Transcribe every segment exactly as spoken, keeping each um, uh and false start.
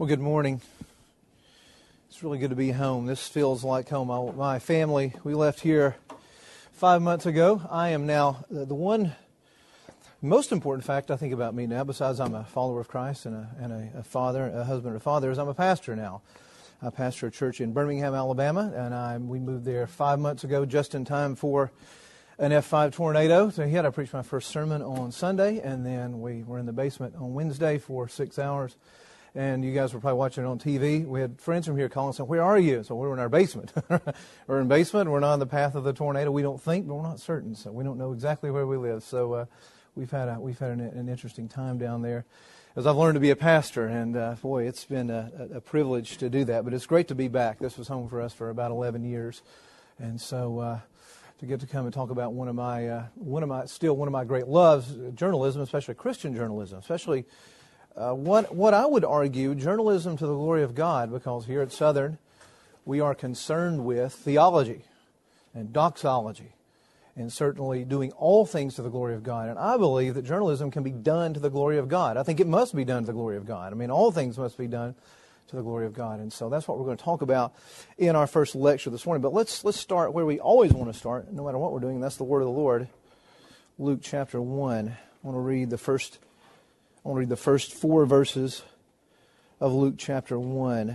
Well, good morning. It's really good to be home. This feels like home. I, my family, we left here five months ago. I am now the, the one most important fact I think about me now, besides I'm a follower of Christ and a, and a, a father, a husband and a father, is I'm a pastor now. I pastor a church in Birmingham, Alabama, and I, we moved there five months ago just in time for an F five tornado. So here I preached my first sermon on Sunday, and then we were in the basement on Wednesday for six hours. And you guys were probably watching it on T V. We had friends from here calling saying, "Where are you?" So we were in our basement. We're in the basement. We're not in the path of the tornado. We don't think, but we're not certain. So we don't know exactly where we live. So uh, we've had a, we've had an, an interesting time down there as I've learned to be a pastor. And uh, boy, it's been a, a privilege to do that. But it's great to be back. This was home for us for about eleven years, and so uh, to get to come and talk about one of my uh, one of my still one of my great loves, journalism, especially Christian journalism, especially. Uh, what what I would argue, journalism to the glory of God, because here at Southern, we are concerned with theology and doxology, and certainly doing all things to the glory of God. And I believe that journalism can be done to the glory of God. I think it must be done to the glory of God. I mean, all things must be done to the glory of God. And so that's what we're going to talk about in our first lecture this morning. But let's let's start where we always want to start, no matter what we're doing, and that's the Word of the Lord. Luke chapter one. I want to read the first I want to read the first four verses of Luke chapter one.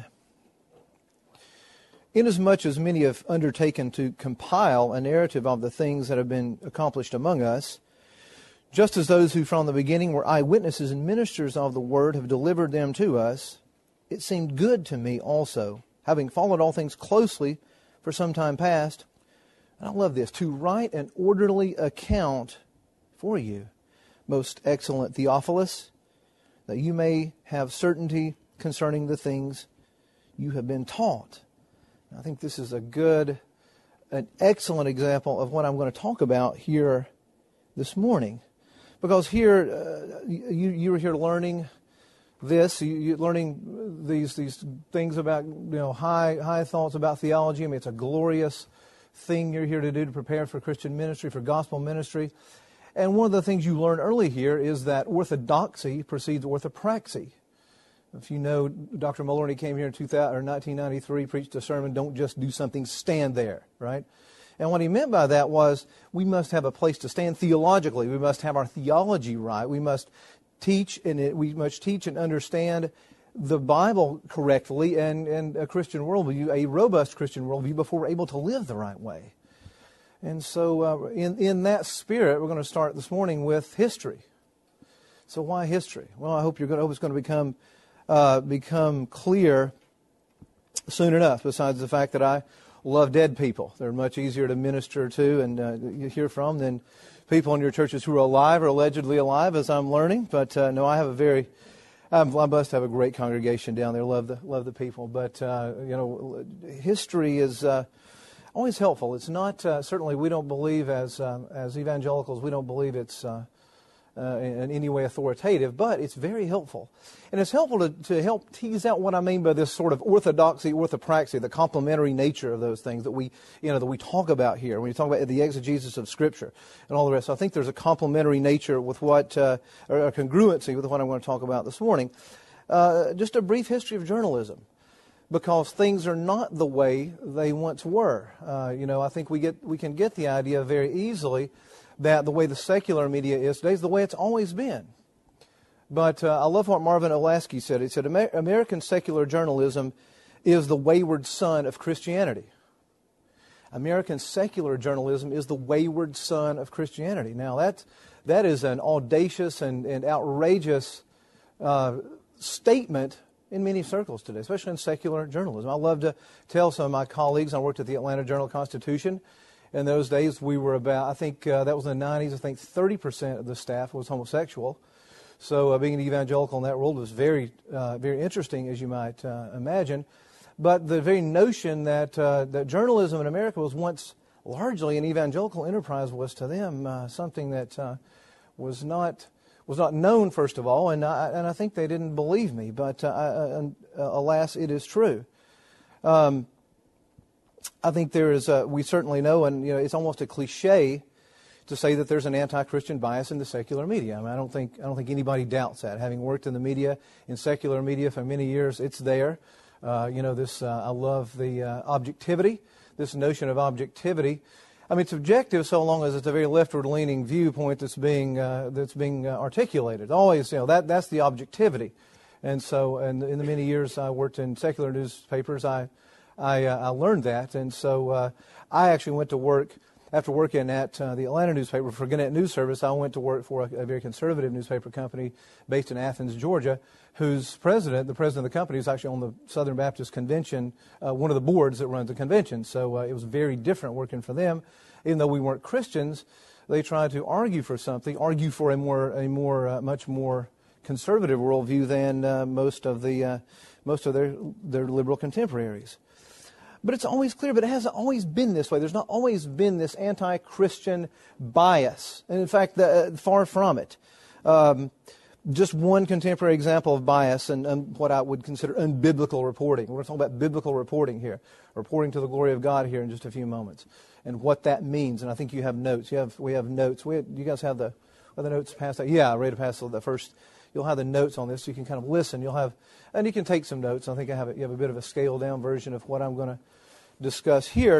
Inasmuch as many have undertaken to compile a narrative of the things that have been accomplished among us, just as those who from the beginning were eyewitnesses and ministers of the word have delivered them to us, it seemed good to me also, having followed all things closely for some time past, and I love this, to write an orderly account for you, most excellent Theophilus, that you may have certainty concerning the things you have been taught. I think this is a good, an excellent example of what I'm going to talk about here this morning. Because here, uh, you, you're here learning this, you, you're learning these these things about, you know, high high thoughts about theology. I mean, it's a glorious thing you're here to do to prepare for Christian ministry, for gospel ministry. And one of the things you learn early here is that orthodoxy precedes orthopraxy. If you know, Doctor Muller, he came here in two thousand, or nineteen ninety-three, preached a sermon, "Don't just do something, stand there," right? And what he meant by that was we must have a place to stand theologically. We must have our theology right. We must teach and it, we must teach and understand the Bible correctly and, and a Christian worldview, a robust Christian worldview, before we're able to live the right way. And so uh, in, in that spirit, we're going to start this morning with history. So why history? Well, I hope you're going to, hope it's going to become uh, become clear soon enough, besides the fact that I love dead people. They're much easier to minister to and uh, hear from than people in your churches who are alive or allegedly alive, as I'm learning. But uh, no, I have a very, I'm, I'm blessed to have a great congregation down there. Love the, love the people. But, uh, you know, history is... Uh, always helpful. It's not, uh, certainly we don't believe as uh, as evangelicals, we don't believe it's uh, uh, in any way authoritative, but it's very helpful. And it's helpful to, to help tease out what I mean by this sort of orthodoxy, orthopraxy, the complementary nature of those things that we, you know, that we talk about here. When you talk about the exegesis of Scripture and all the rest, so I think there's a complementary nature with what, uh, or a congruency with what I'm going to talk about this morning. Uh, just a brief history of journalism. Because things are not the way they once were. Uh, you know, I think we get we can get the idea very easily that the way the secular media is today is the way it's always been. But uh, I love what Marvin Olasky said. He said, Amer- American secular journalism is the wayward son of Christianity. American secular journalism is the wayward son of Christianity. Now, that, that is an audacious and, and outrageous uh, statement in many circles today, especially in secular journalism. I love to tell some of my colleagues, I worked at the Atlanta Journal-Constitution. In those days, we were about, I think uh, that was in the nineties, I think thirty percent of the staff was homosexual. So uh, being an evangelical in that world was very, uh, very interesting, as you might uh, imagine. But the very notion that, uh, that journalism in America was once largely an evangelical enterprise was to them uh, something that uh, was not... was not known, first of all, and I, and I think they didn't believe me, but uh, uh, uh, alas, it is true. Um, I think there is, a, we certainly know, and you know, it's almost a cliche to say that there's an anti-Christian bias in the secular media. I mean, I don't think I don't think anybody doubts that. Having worked in the media, in secular media for many years, it's there. Uh, you know, this uh, I love the uh, objectivity, this notion of objectivity. I mean, it's objective so long as it's a very leftward-leaning viewpoint that's being uh, that's being uh, articulated. Always, you know, that that's the objectivity. And so, and in the many years I worked in secular newspapers, I I, uh, I learned that. And so, uh, I actually went to work after working at uh, the Atlanta newspaper for Gannett News Service. I went to work for a, a very conservative newspaper company based in Athens, Georgia, whose president, the president of the company, is actually on the Southern Baptist Convention, uh, one of the boards that runs the convention. So uh, it was very different working for them. Even though we weren't Christians, they tried to argue for something, argue for a more, a more, uh, much more conservative worldview than uh, most of the, uh, most of their their liberal contemporaries. But it's always clear, but it hasn't always been this way. There's not always been this anti-Christian bias, and in fact, the, uh, far from it. Um, Just one contemporary example of bias and, and what I would consider unbiblical reporting. We're going to talk about biblical reporting here, reporting to the glory of God here in just a few moments, and what that means. And I think you have notes. You have we have notes. We have, you guys have the are the notes passed out? Yeah, I read to pass the first. You'll have the notes on this, so you can kind of listen. You'll have and you can take some notes. I think I have a, you have a bit of a scaled down version of what I'm going to discuss here.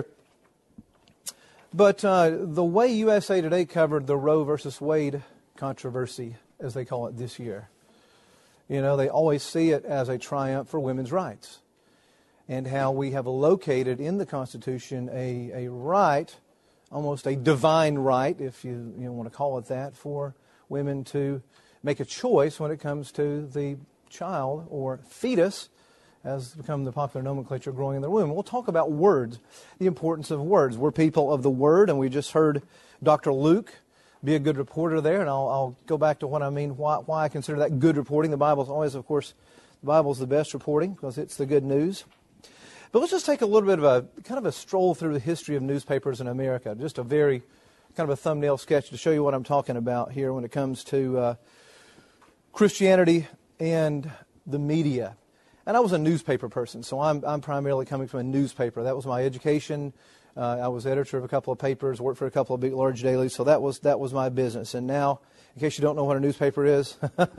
But uh, the way U S A Today covered the Roe versus Wade controversy, as they call it this year. You know, they always see it as a triumph for women's rights, and how we have located in the Constitution a, a right, almost a divine right, if you, you know, want to call it that, for women to make a choice when it comes to the child or fetus, as become the popular nomenclature, growing in their womb. We'll talk about words, the importance of words. We're people of the Word, and we just heard Doctor Luke be a good reporter there, and I'll, I'll go back to what I mean, why, why I consider that good reporting. The Bible's always, of course, the Bible's the best reporting because it's the good news. But let's just take a little bit of a, kind of a stroll through the history of newspapers in America. Just a very, kind of a thumbnail sketch to show you what I'm talking about here when it comes to uh, Christianity and the media. And I was a newspaper person, so I'm, I'm primarily coming from a newspaper. That was my education. Uh, I was editor of a couple of papers, worked for a couple of big, large dailies, so that was that was my business. And now, in case you don't know what a newspaper is,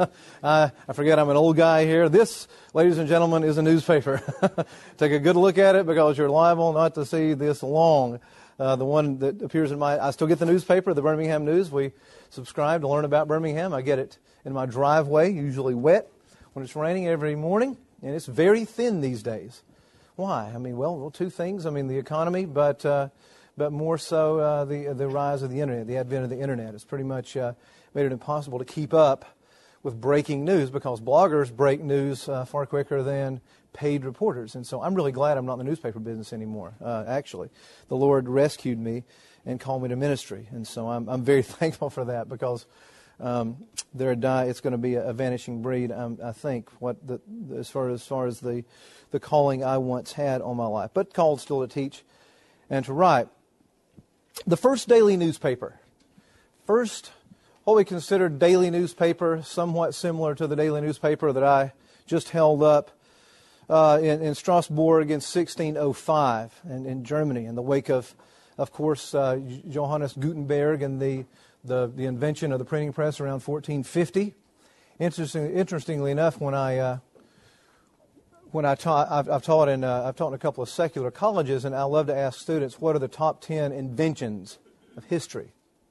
I, I forget I'm an old guy here. This, ladies and gentlemen, is a newspaper. Take a good look at it because you're liable not to see this long. Uh, the one that appears in my, I still get the newspaper, the Birmingham News. We subscribe to learn about Birmingham. I get it in my driveway, usually wet, when it's raining every morning, and it's very thin these days. Why? I mean, well, well, two things. I mean, the economy, but uh, but more so uh, the the rise of the internet, the advent of the internet. It's pretty much uh, made it impossible to keep up with breaking news because bloggers break news uh, far quicker than paid reporters. And so I'm really glad I'm not in the newspaper business anymore. Uh, actually, the Lord rescued me and called me to ministry, and so I'm I'm very thankful for that because um, they're a die. It's going to be a, a vanishing breed. Um, I think what the, as far as far as the the calling I once had on my life, but called still to teach and to write. The first daily newspaper, first what we considered daily newspaper, somewhat similar to the daily newspaper that I just held up uh, in, in Strasbourg in sixteen oh five in, in Germany, in the wake of, of course, uh, Johannes Gutenberg and the, the the invention of the printing press around fourteen fifty. Interesting, interestingly enough, when I uh, When I taught, I've, I've taught in uh, I've taught in a couple of secular colleges, and I love to ask students, what are the top ten inventions of history?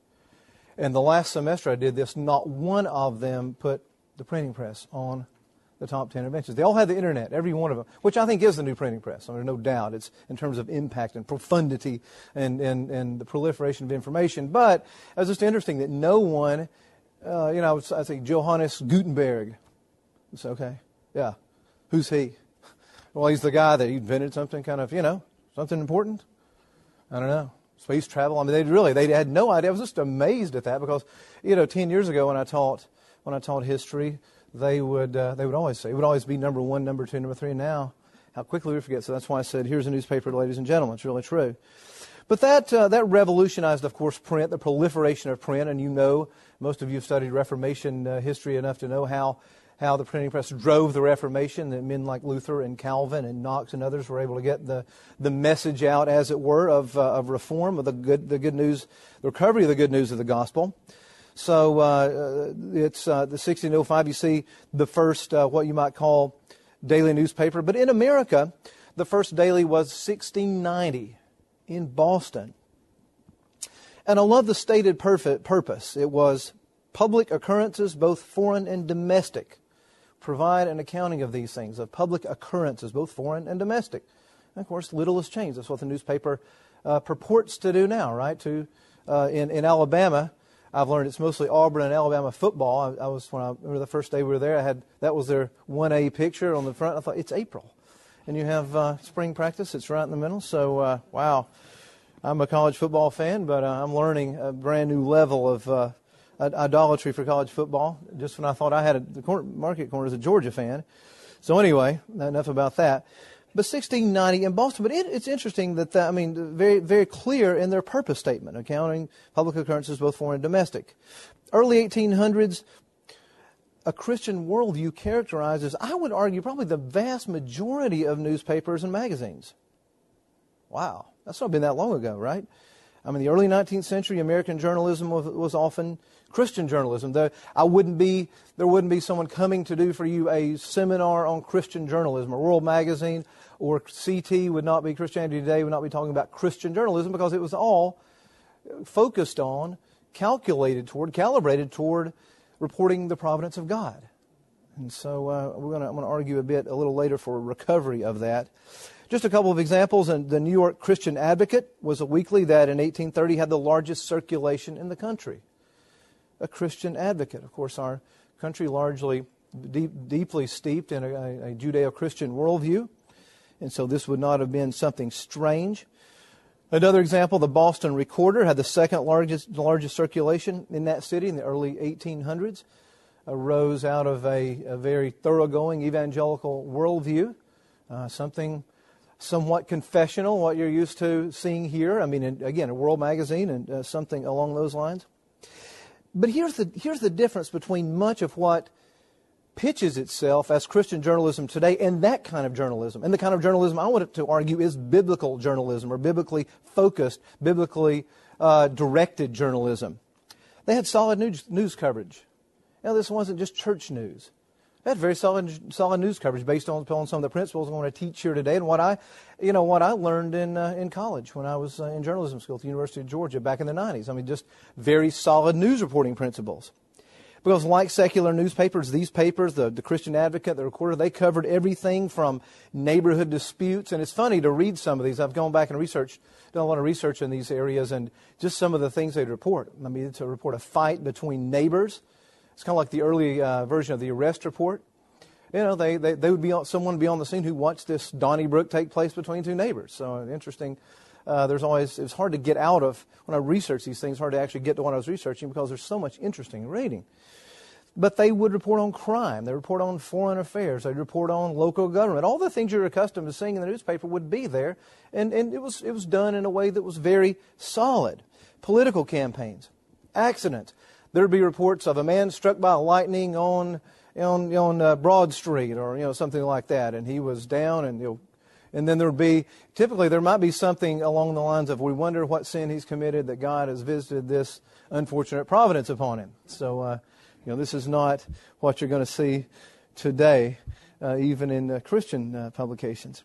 And the last semester I did this, not one of them put the printing press on the top ten inventions. They all had the internet, every one of them, which I think is the new printing press. I mean, no doubt. It's in terms of impact and profundity and, and, and the proliferation of information. But it was just interesting that no one, uh, you know, I say Johannes Gutenberg. It's okay, yeah. Who's he? Well, he's the guy that invented something kind of, you know, something important. I don't know. Space travel. I mean, they really, they had no idea. I was just amazed at that because, you know, ten years ago when I taught, when I taught history, they would, uh, they would always say, it would always be number one, number two, number three. And now, how quickly we forget. So that's why I said, here's a newspaper, ladies and gentlemen. It's really true. But that, uh, that revolutionized, of course, print, the proliferation of print. And you know, most of you have studied Reformation uh, history enough to know how how the printing press drove the Reformation, that men like Luther and Calvin and Knox and others were able to get the, the message out, as it were, of, uh, of reform, of the good, the good news, the recovery of the good news of the gospel. So uh, it's uh, the sixteen oh five, you see the first, uh, what you might call, daily newspaper. But in America, the first daily was sixteen ninety in Boston. And I love the stated perfect purpose. It was public occurrences, both foreign and domestic. Provide an accounting of these things, of public occurrences, both foreign and domestic. And of course, little has changed. That's what the newspaper uh, purports to do now, right? To uh, in, in Alabama, I've learned it's mostly Auburn and Alabama football. I, I was when I remember the first day we were there, I had that was their one A picture on the front. I thought, it's April. And you have uh, spring practice. It's right in the middle. So, uh, wow. I'm a college football fan, but uh, I'm learning a brand new level of uh, idolatry for college football. Just when I thought I had a, the corner, market corner as a Georgia fan. So anyway, enough about that. But sixteen ninety in Boston. But it, it's interesting that, the, I mean, very very clear in their purpose statement, accounting public occurrences, both foreign and domestic. Early eighteen hundreds, a Christian worldview characterizes, I would argue, probably the vast majority of newspapers and magazines. Wow. That's not been that long ago, right? I mean, the early nineteenth century, American journalism was, was often Christian journalism. There, I wouldn't be, there wouldn't be someone coming to do for you a seminar on Christian journalism. Or World Magazine or C T would not be, Christianity Today would not be talking about Christian journalism, because it was all focused on, calculated toward, calibrated toward reporting the providence of God. And so uh, we're gonna, I'm going to argue a bit a little later for recovery of that. Just a couple of examples. And the New York Christian Advocate was a weekly that in eighteen thirty had the largest circulation in the country. A Christian Advocate. Of course, our country largely deep, deeply steeped in a, a Judeo-Christian worldview. And so this would not have been something strange. Another example, the Boston Recorder had the second largest, largest circulation in that city in the early eighteen hundreds. Arose out of a, a very thoroughgoing evangelical worldview. Uh, something somewhat confessional, what you're used to seeing here. I mean, in, again, a World Magazine and uh, something along those lines. But here's the here's the difference between much of what pitches itself as Christian journalism today and that kind of journalism. And the kind of journalism I want to argue is biblical journalism, or biblically focused, biblically uh, directed journalism. They had solid news, news coverage. Now, this wasn't just church news. They had very solid, solid news coverage based on, on some of the principles I want to teach here today, and what I, you know, what I learned in uh, in college when I was uh, in journalism school at the University of Georgia back in the nineties. I mean, just very solid news reporting principles. Because like secular newspapers, these papers, the, the Christian Advocate, the Recorder, they covered everything from neighborhood disputes. And it's funny to read some of these. I've gone back and researched, done a lot of research in these areas, and just some of the things they'd report. I mean, to report a fight between neighbors. It's kind of like the early uh, version of the arrest report. You know, they, they, they would be on, someone would be on the scene who watched this Donnybrook take place between two neighbors. So interesting. Uh, there's always, it's hard to get out of, when I research these things, hard to actually get to what I was researching because there's so much interesting reading. But they would report on crime. They report on foreign affairs. They'd report on local government. All the things you're accustomed to seeing in the newspaper would be there. And, and it was, it was done in a way that was very solid. Political campaigns, accidents. There'd be reports of a man struck by lightning on on on uh, Broad Street, or you know something like that, and he was down, and you know, and then there'd be typically there might be something along the lines of, we wonder what sin he's committed that God has visited this unfortunate providence upon him. So uh, you know this is not what you're going to see today, uh, even in uh, Christian uh, publications.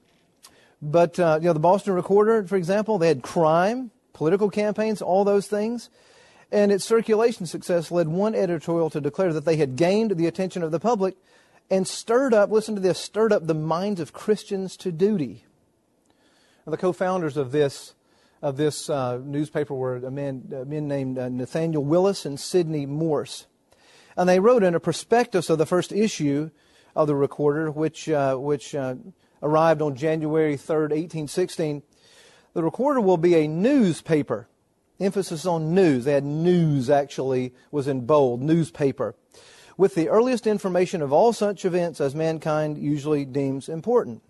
But uh, you know the Boston Recorder, for example, they had crime, political campaigns, all those things. And its circulation success led one editorial to declare that they had gained the attention of the public and stirred up, listen to this, stirred up the minds of Christians to duty. Now, the co-founders of this of this uh, newspaper were a man, a man named uh, Nathaniel Willis and Sidney Morse. And they wrote in a prospectus of the first issue of the Recorder, which, uh, which uh, arrived on January third, eighteen sixteen, the Recorder will be a newspaper. Emphasis on news. They had news, actually, was in bold, newspaper, with the earliest information of all such events as mankind usually deems important.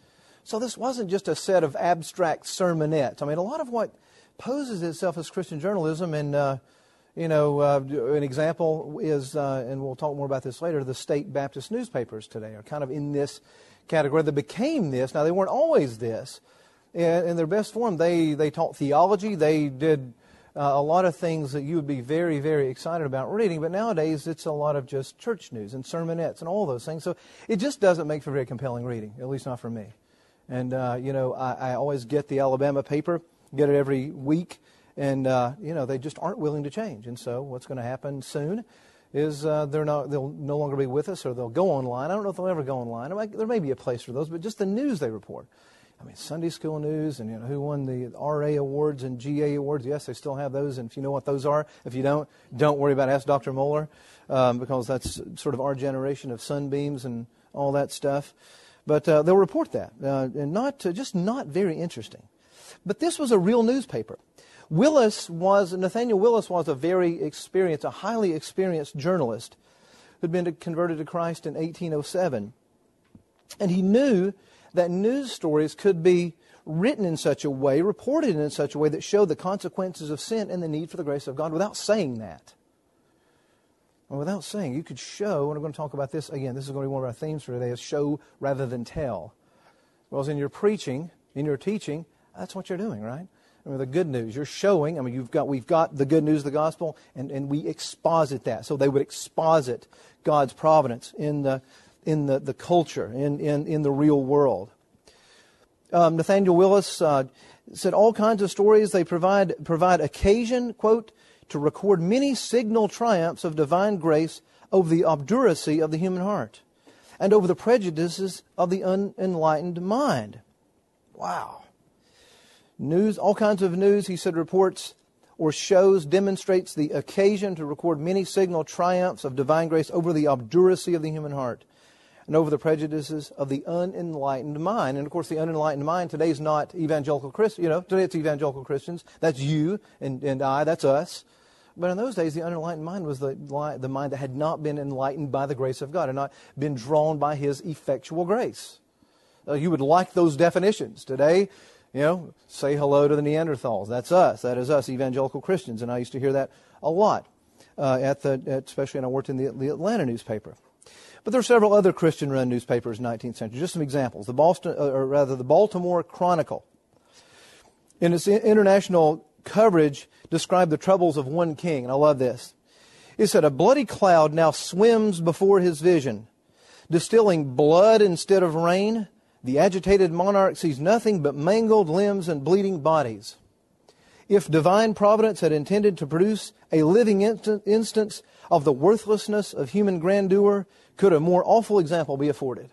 So this wasn't just a set of abstract sermonettes. I mean, a lot of what poses itself as Christian journalism, and uh, You know, uh, an example is, uh, and we'll talk more about this later, the state Baptist newspapers today are kind of in this category. They became this. Now, they weren't always this. In, in their best form, they, they taught theology. They did uh, a lot of things that you would be very, very excited about reading. But nowadays, it's a lot of just church news and sermonettes and all those things. So it just doesn't make for very compelling reading, at least not for me. And, uh, you know, I, I always get the Alabama paper, get it every week. And, uh, you know, they just aren't willing to change. And so what's going to happen soon is uh, they're not, they'll no longer be with us, or they'll go online. I don't know if they'll ever go online. Might, there may be a place for those, but just the news they report. I mean, Sunday school news, and, you know, who won the R A awards and G A awards. Yes, they still have those. And if you know what those are, if you don't, don't worry about it. Ask Doctor Moeller, um, because that's sort of our generation of sunbeams and all that stuff. But uh, they'll report that, uh, and not uh, just not very interesting. But this was a real newspaper. Willis was, Nathaniel Willis was a very experienced, a highly experienced journalist who'd been converted to Christ in eighteen oh seven. And he knew that news stories could be written in such a way, reported in such a way that showed the consequences of sin and the need for the grace of God without saying that. And without saying, you could show, and we're going to talk about this again, this is going to be one of our themes for today, is show rather than tell. Whereas in your preaching, in your teaching, that's what you're doing, right? I mean, the good news, you're showing, I mean, you've got, we've got the good news of the gospel, and, and we exposit that. So they would exposit God's providence in the in the, the culture, in, in, in the real world. Um, Nathaniel Willis uh, said all kinds of stories, they provide provide occasion, quote, to record many signal triumphs of divine grace over the obduracy of the human heart and over the prejudices of the unenlightened mind. Wow. News, all kinds of news, he said, reports or shows, demonstrates the occasion to record many signal triumphs of divine grace over the obduracy of the human heart and over the prejudices of the unenlightened mind. And of course, the unenlightened mind today is not evangelical Christians. You know, today it's evangelical Christians. That's you and, and I, that's us. But in those days, the unenlightened mind was the, the mind that had not been enlightened by the grace of God, had not been drawn by His effectual grace. Uh, you would like those definitions. Today, you know, say hello to the Neanderthals. That's us. That is us, evangelical Christians. And I used to hear that a lot, uh, at the, at, especially when I worked in the, the Atlanta newspaper. But there are several other Christian-run newspapers in the nineteenth century. Just some examples. The Boston, or rather, the Baltimore Chronicle, in its international coverage, described the troubles of one king. And I love this. It said, a bloody cloud now swims before his vision, distilling blood instead of rain. The agitated monarch sees nothing but mangled limbs and bleeding bodies. If divine providence had intended to produce a living instant, instance of the worthlessness of human grandeur, could a more awful example be afforded?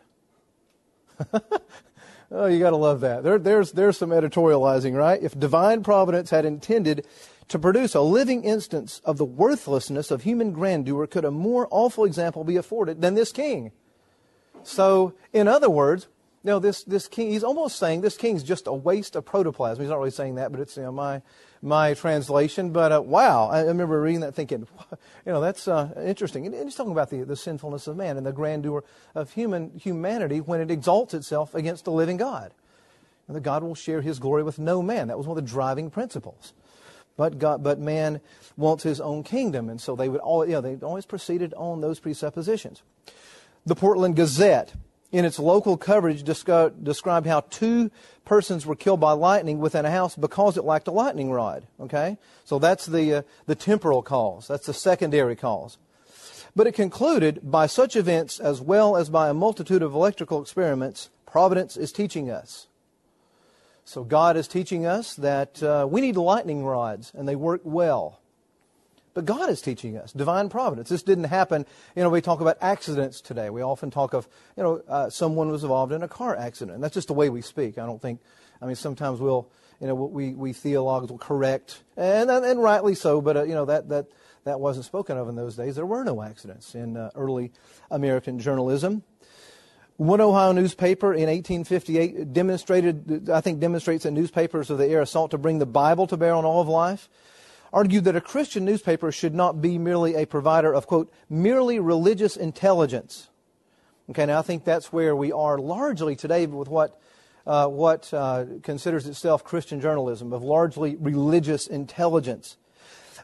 Oh, you got to love that. There, there's, there's some editorializing, right? If divine providence had intended to produce a living instance of the worthlessness of human grandeur, could a more awful example be afforded than this king? So, in other words, you know, this, this king, he's almost saying this king's just a waste of protoplasm. He's not really saying that, but it's, you know, my my translation. But uh, wow, I remember reading that thinking, you know, that's uh, interesting. And, and he's talking about the, the sinfulness of man and the grandeur of human humanity when it exalts itself against the living God. And that God will share His glory with no man. That was one of the driving principles. But God, but man wants his own kingdom, and so they would all, you know, they always proceeded on those presuppositions. The Portland Gazette, in its local coverage, descri- described how two persons were killed by lightning within a house because it lacked a lightning rod. Okay, so that's the uh, the temporal cause. That's the secondary cause. But it concluded, by such events as well as by a multitude of electrical experiments, providence is teaching us. So God is teaching us that uh, we need lightning rods, and they work well. But God is teaching us divine providence. This didn't happen. You know, we talk about accidents today. We often talk of, you know, uh, someone was involved in a car accident. And that's just the way we speak. I don't think, I mean, sometimes we'll, you know, we, we theologians will correct, and, and rightly so, but, uh, you know, that, that, that wasn't spoken of in those days. There were no accidents in uh, early American journalism. One Ohio newspaper in eighteen fifty-eight demonstrated, I think demonstrates that newspapers of the era sought to bring the Bible to bear on all of life, argued that a Christian newspaper should not be merely a provider of, quote, merely religious intelligence. Okay, now I think that's where we are largely today with what uh, what uh, considers itself Christian journalism, of largely religious intelligence.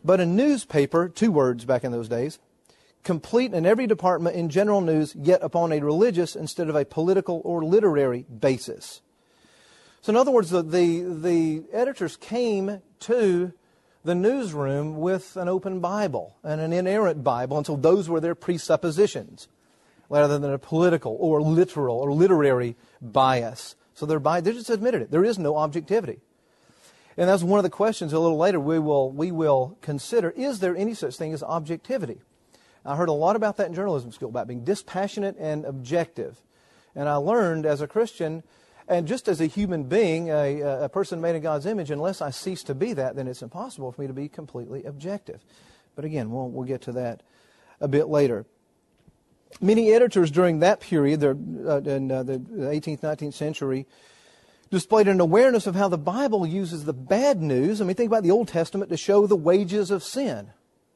but a newspaper, two words back in those days, complete in every department in general news, yet upon a religious instead of a political or literary basis. So in other words, the, the, the editors came to the newsroom with an open Bible and an inerrant Bible, and so those were their presuppositions, rather than a political or literal or literary bias. So they're, bi- they just admitted it. There is no objectivity. And that's one of the questions a little later we will, we will consider. Is there any such thing as objectivity? I heard a lot about that in journalism school, about being dispassionate and objective. And I learned as a Christian, and just as a human being, a, a person made in God's image, unless I cease to be that, then it's impossible for me to be completely objective. But again, we'll, we'll get to that a bit later. Many editors during that period, uh, in uh, the eighteenth, nineteenth century, displayed an awareness of how the Bible uses the bad news. I mean, think about the Old Testament to show the wages of sin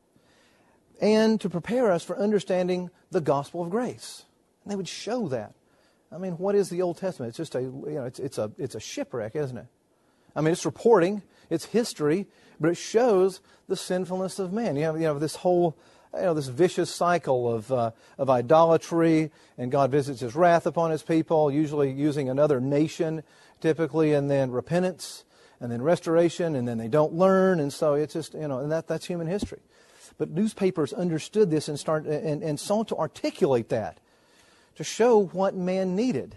and to prepare us for understanding the gospel of grace. And they would show that. I mean, what is the Old Testament? It's just a, you know, it's, it's a, it's a shipwreck, isn't it? I mean, it's reporting, it's history, but it shows the sinfulness of man. You have, you know, this whole, you know, this vicious cycle of uh, of idolatry, and God visits His wrath upon His people, usually using another nation, typically, and then repentance, and then restoration, and then they don't learn, and so it's just, you know, and that that's human history. But newspapers understood this and start and, and sought to articulate that, to show what man needed.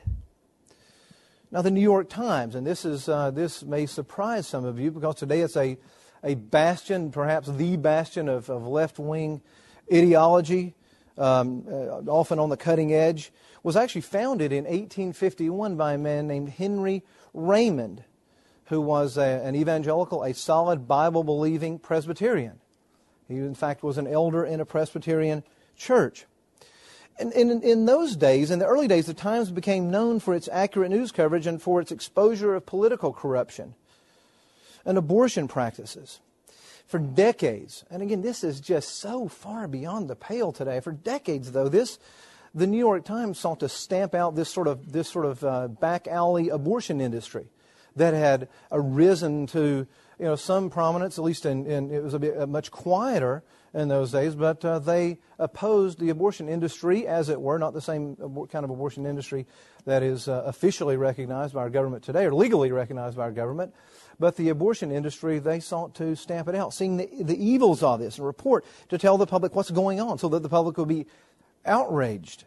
Now, the New York Times, and this is uh, this may surprise some of you, because today it's a a bastion, perhaps the bastion of, of left-wing ideology, um, uh, often on the cutting edge, was actually founded in eighteen fifty-one by a man named Henry Raymond, who was a, an evangelical, a solid Bible-believing Presbyterian. He, in fact, was an elder in a Presbyterian church. And in, in those days, in the early days, the Times became known for its accurate news coverage and for its exposure of political corruption and abortion practices. For decades, and again, this is just so far beyond the pale today. For decades, though, this the New York Times sought to stamp out this sort of this sort of uh, back alley abortion industry that had arisen to, you know, some prominence. At least in, in it was a bit uh, much quieter in those days, but uh, they opposed the abortion industry, as it were, not the same kind of abortion industry that is uh, officially recognized by our government today, or legally recognized by our government. But the abortion industry, they sought to stamp it out, seeing the, the evils of this and report to tell the public what's going on so that the public would be outraged.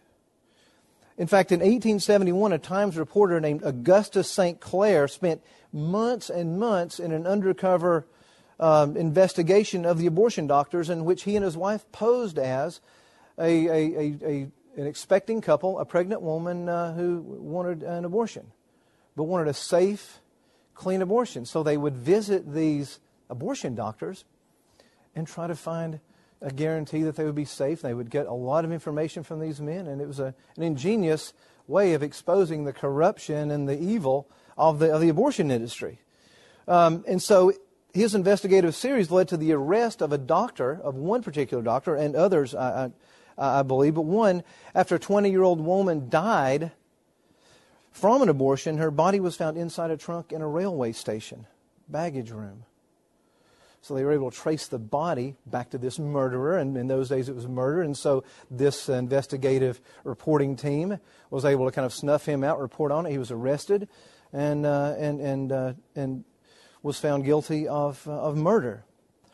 In fact, in eighteen seventy-one, a Times reporter named Augustus Saint Clair spent months and months in an undercover um, investigation of the abortion doctors, in which he and his wife posed as a, a, a, a an expecting couple, a pregnant woman uh, who wanted an abortion, but wanted a safe, clean abortion. So they would visit these abortion doctors and try to find a guarantee that they would be safe. They would get a lot of information from these men, and it was a, an ingenious way of exposing the corruption and the evil of the, of the abortion industry. Um, and so his investigative series led to the arrest of a doctor, of one particular doctor, and others, I, I, I believe, but one, after a twenty-year-old woman died from an abortion, her body was found inside a trunk in a railway station, baggage room. So they were able to trace the body back to this murderer, and in those days it was murder, and so this investigative reporting team was able to kind of snuff him out, report on it. He was arrested and uh, and and uh, and was found guilty of uh, of murder.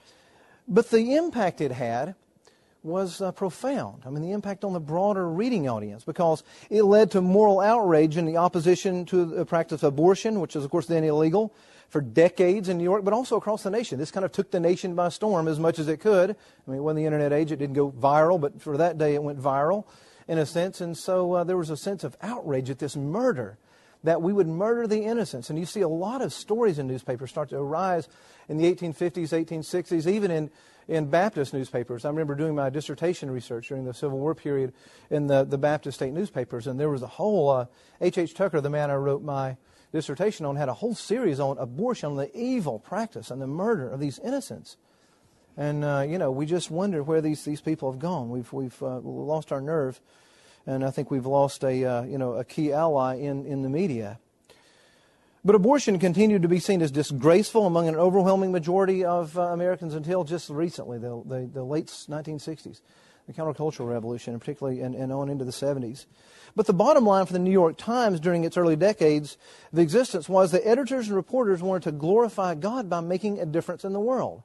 But the impact it had was uh, profound. I mean, the impact on the broader reading audience, because it led to moral outrage in the opposition to the practice of abortion, which is, of course, then illegal for decades in New York, but also across the nation. This kind of took the nation by storm as much as it could. I mean, it wasn't the internet age. It didn't go viral, but for that day it went viral in a sense. And so uh, there was a sense of outrage at this murder, that we would murder the innocents. And you see a lot of stories in newspapers start to arise in the eighteen fifties, eighteen sixties, even in in Baptist newspapers. I remember doing my dissertation research during the Civil War period in the, the Baptist state newspapers, and there was a whole, uh, H H Tucker, the man I wrote my dissertation on, had a whole series on abortion, on the evil practice and the murder of these innocents. And, uh, you know, we just wonder where these, these people have gone. We've, we've uh, lost our nerve, and I think we've lost a, uh, you know, a key ally in, in the media. But abortion continued to be seen as disgraceful among an overwhelming majority of uh, Americans until just recently, the, the, the late nineteen sixties, the countercultural revolution, and particularly and, and on into the seventies. But the bottom line for the New York Times during its early decades of existence was that editors and reporters wanted to glorify God by making a difference in the world.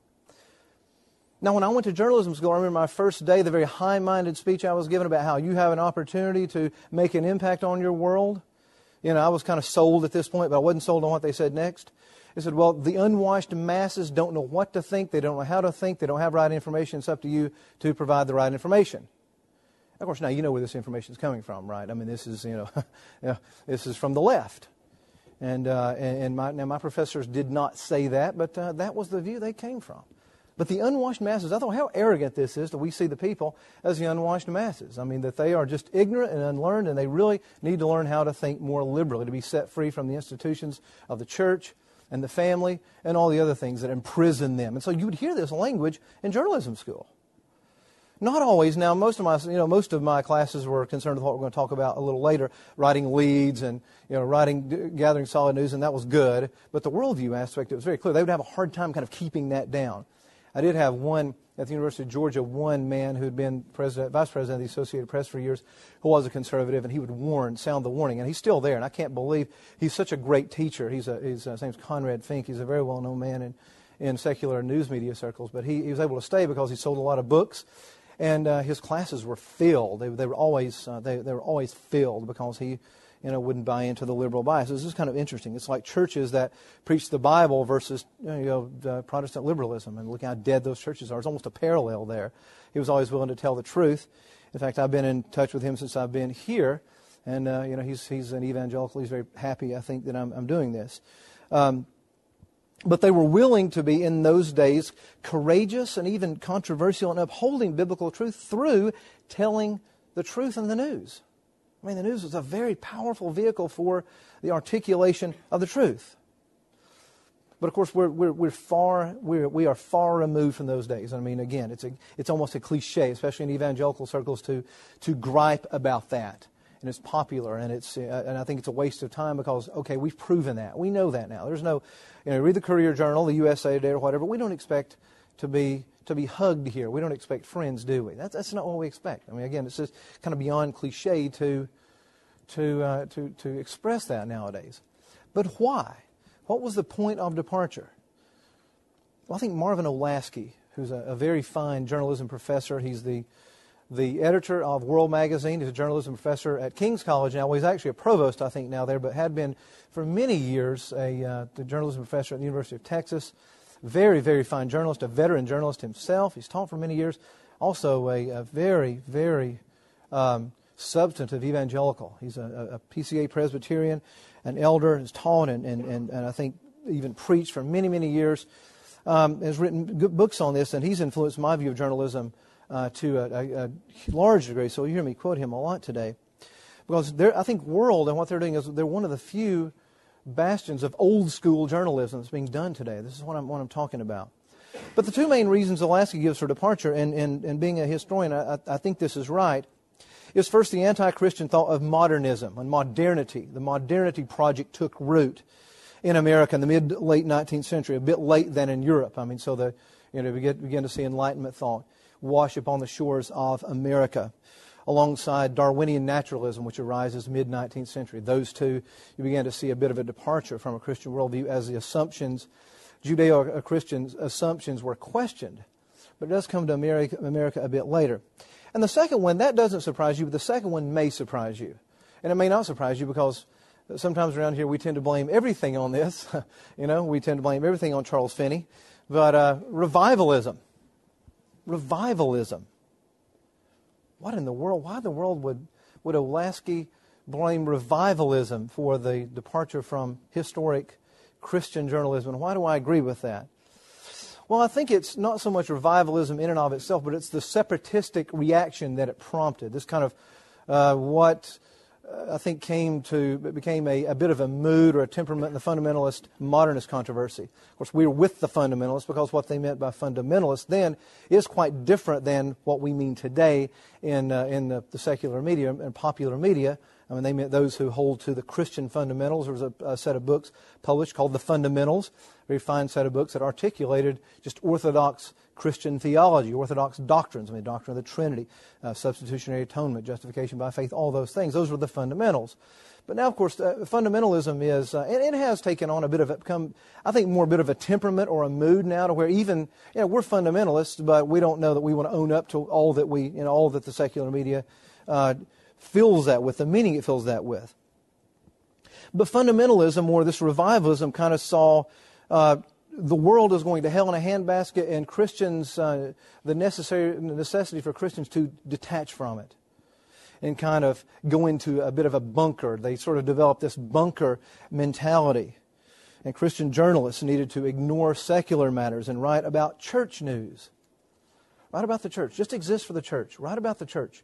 Now, when I went to journalism school, I remember my first day, the very high-minded speech I was given about how you have an opportunity to make an impact on your world. You know, I was kind of sold at this point, but I wasn't sold on what they said next. They said, well, the unwashed masses don't know what to think. They don't know how to think. They don't have right information. It's up to you to provide the right information. Of course, now you know where this information is coming from, right? I mean, this is, you know, you know this is from the left. And, uh, and my, now my professors did not say that, but uh, that was the view they came from. But the unwashed masses, I thought how arrogant this is that we see the people as the unwashed masses. I mean, that they are just ignorant and unlearned, and they really need to learn how to think more liberally, to be set free from the institutions of the church and the family and all the other things that imprison them. And so you would hear this language in journalism school. Not always. Now, most of my, you know, most of my classes were concerned with what we're going to talk about a little later, writing leads and, you know, writing, gathering solid news, and that was good. But the worldview aspect, it was very clear. They would have a hard time kind of keeping that down. I did have one, at the University of Georgia, one man who had been president, vice president of the Associated Press for years, who was a conservative, and he would warn, sound the warning, and he's still there, and I can't believe he's such a great teacher. He's a, his, uh, his name's Conrad Fink. He's a very well-known man in, in secular news media circles, but he, he was able to stay because he sold a lot of books, and uh, his classes were filled. They, they were always uh, they, they were always filled because he, you know, wouldn't buy into the liberal biases. This is kind of interesting. It's like churches that preach the Bible versus, you know, uh, Protestant liberalism, and look how dead those churches are. It's almost a parallel there. He was always willing to tell the truth. In fact, I've been in touch with him since I've been here, and uh, you know, he's he's an evangelical. He's very happy, I think, that I'm I'm doing this. Um, but they were willing to be, in those days, courageous and even controversial in upholding biblical truth through telling the truth in the news. I mean, the news was a very powerful vehicle for the articulation of the truth. But of course, we're we're we're far we're we are far removed from those days. I mean, again, it's a it's almost a cliche, especially in evangelical circles, to to gripe about that. And it's popular, and it's uh, and I think it's a waste of time because okay, we've proven that, we know that now. There's no, you know, read the Courier Journal, the U S A Today, or whatever. We don't expect to be to be hugged here. We don't expect friends, do we? That's that's not what we expect. I mean, again, it's just kind of beyond cliche to to uh, to to express that nowadays. But why? What was the point of departure? Well, I think Marvin Olasky, who's a, a very fine journalism professor, he's the the editor of World Magazine. He's a journalism professor at King's College now. Well, he's actually a provost, I think, now there, but had been for many years a uh, the journalism professor at the University of Texas. Very, very fine journalist, a veteran journalist himself. He's taught for many years. Also a, a very, very um, substantive evangelical. He's a, a P C A Presbyterian, an elder, has taught and, and, and, and I think even preached for many, many years. Um, has written good books on this, and he's influenced my view of journalism uh, to a, a, a large degree. So you hear me quote him a lot today. Because I think World and what they're doing is they're one of the few bastions of old school journalism that's being done today. This is what I'm, what I'm talking about. But the two main reasons Olasky gives for departure, and, and, and being a historian, I, I think this is right, is first the anti-Christian thought of modernism and modernity. The modernity project took root in America in the mid-late nineteenth century, a bit late than in Europe. I mean, so the you know we get, begin to see Enlightenment thought wash upon the shores of America, alongside Darwinian naturalism, which arises mid-nineteenth century. Those two, you began to see a bit of a departure from a Christian worldview as the assumptions, Judeo-Christian assumptions were questioned. But it does come to America, America a bit later. And the second one, that doesn't surprise you, but the second one may surprise you. And it may not surprise you because sometimes around here we tend to blame everything on this. You know, we tend to blame everything on Charles Finney. But uh, revivalism. Revivalism. What in the world? Why in the world would, would Olasky blame revivalism for the departure from historic Christian journalism? And why do I agree with that? Well, I think it's not so much revivalism in and of itself, but it's the separatistic reaction that it prompted. This kind of uh, what uh, I think came to, it became a, a bit of a mood or a temperament in the fundamentalist modernist controversy. Of course, we were with the fundamentalists because what they meant by fundamentalists then is quite different than what we mean today in uh, in the, the secular media and popular media I mean, they meant those who hold to the Christian fundamentals. There was a, a set of books published called The Fundamentals, a very fine set of books that articulated just orthodox Christian theology, orthodox doctrines, I mean, doctrine of the Trinity, uh, substitutionary atonement, justification by faith, all those things. Those were the fundamentals. But now, of course, uh, fundamentalism is, uh, and it has taken on a bit of a, become, I think, more a bit of a temperament or a mood now to where even, you know, we're fundamentalists, but we don't know that we want to own up to all that we, you know, all that the secular media uh, fills that with, the meaning it fills that with. But fundamentalism, or this revivalism, kind of saw uh, the world is going to hell in a handbasket, and Christians, uh, the necessary necessity for Christians to detach from it and kind of go into a bit of a bunker. They sort of developed this bunker mentality. And Christian journalists needed to ignore secular matters and write about church news. Write about the church. Just exist for the church. Write about the church.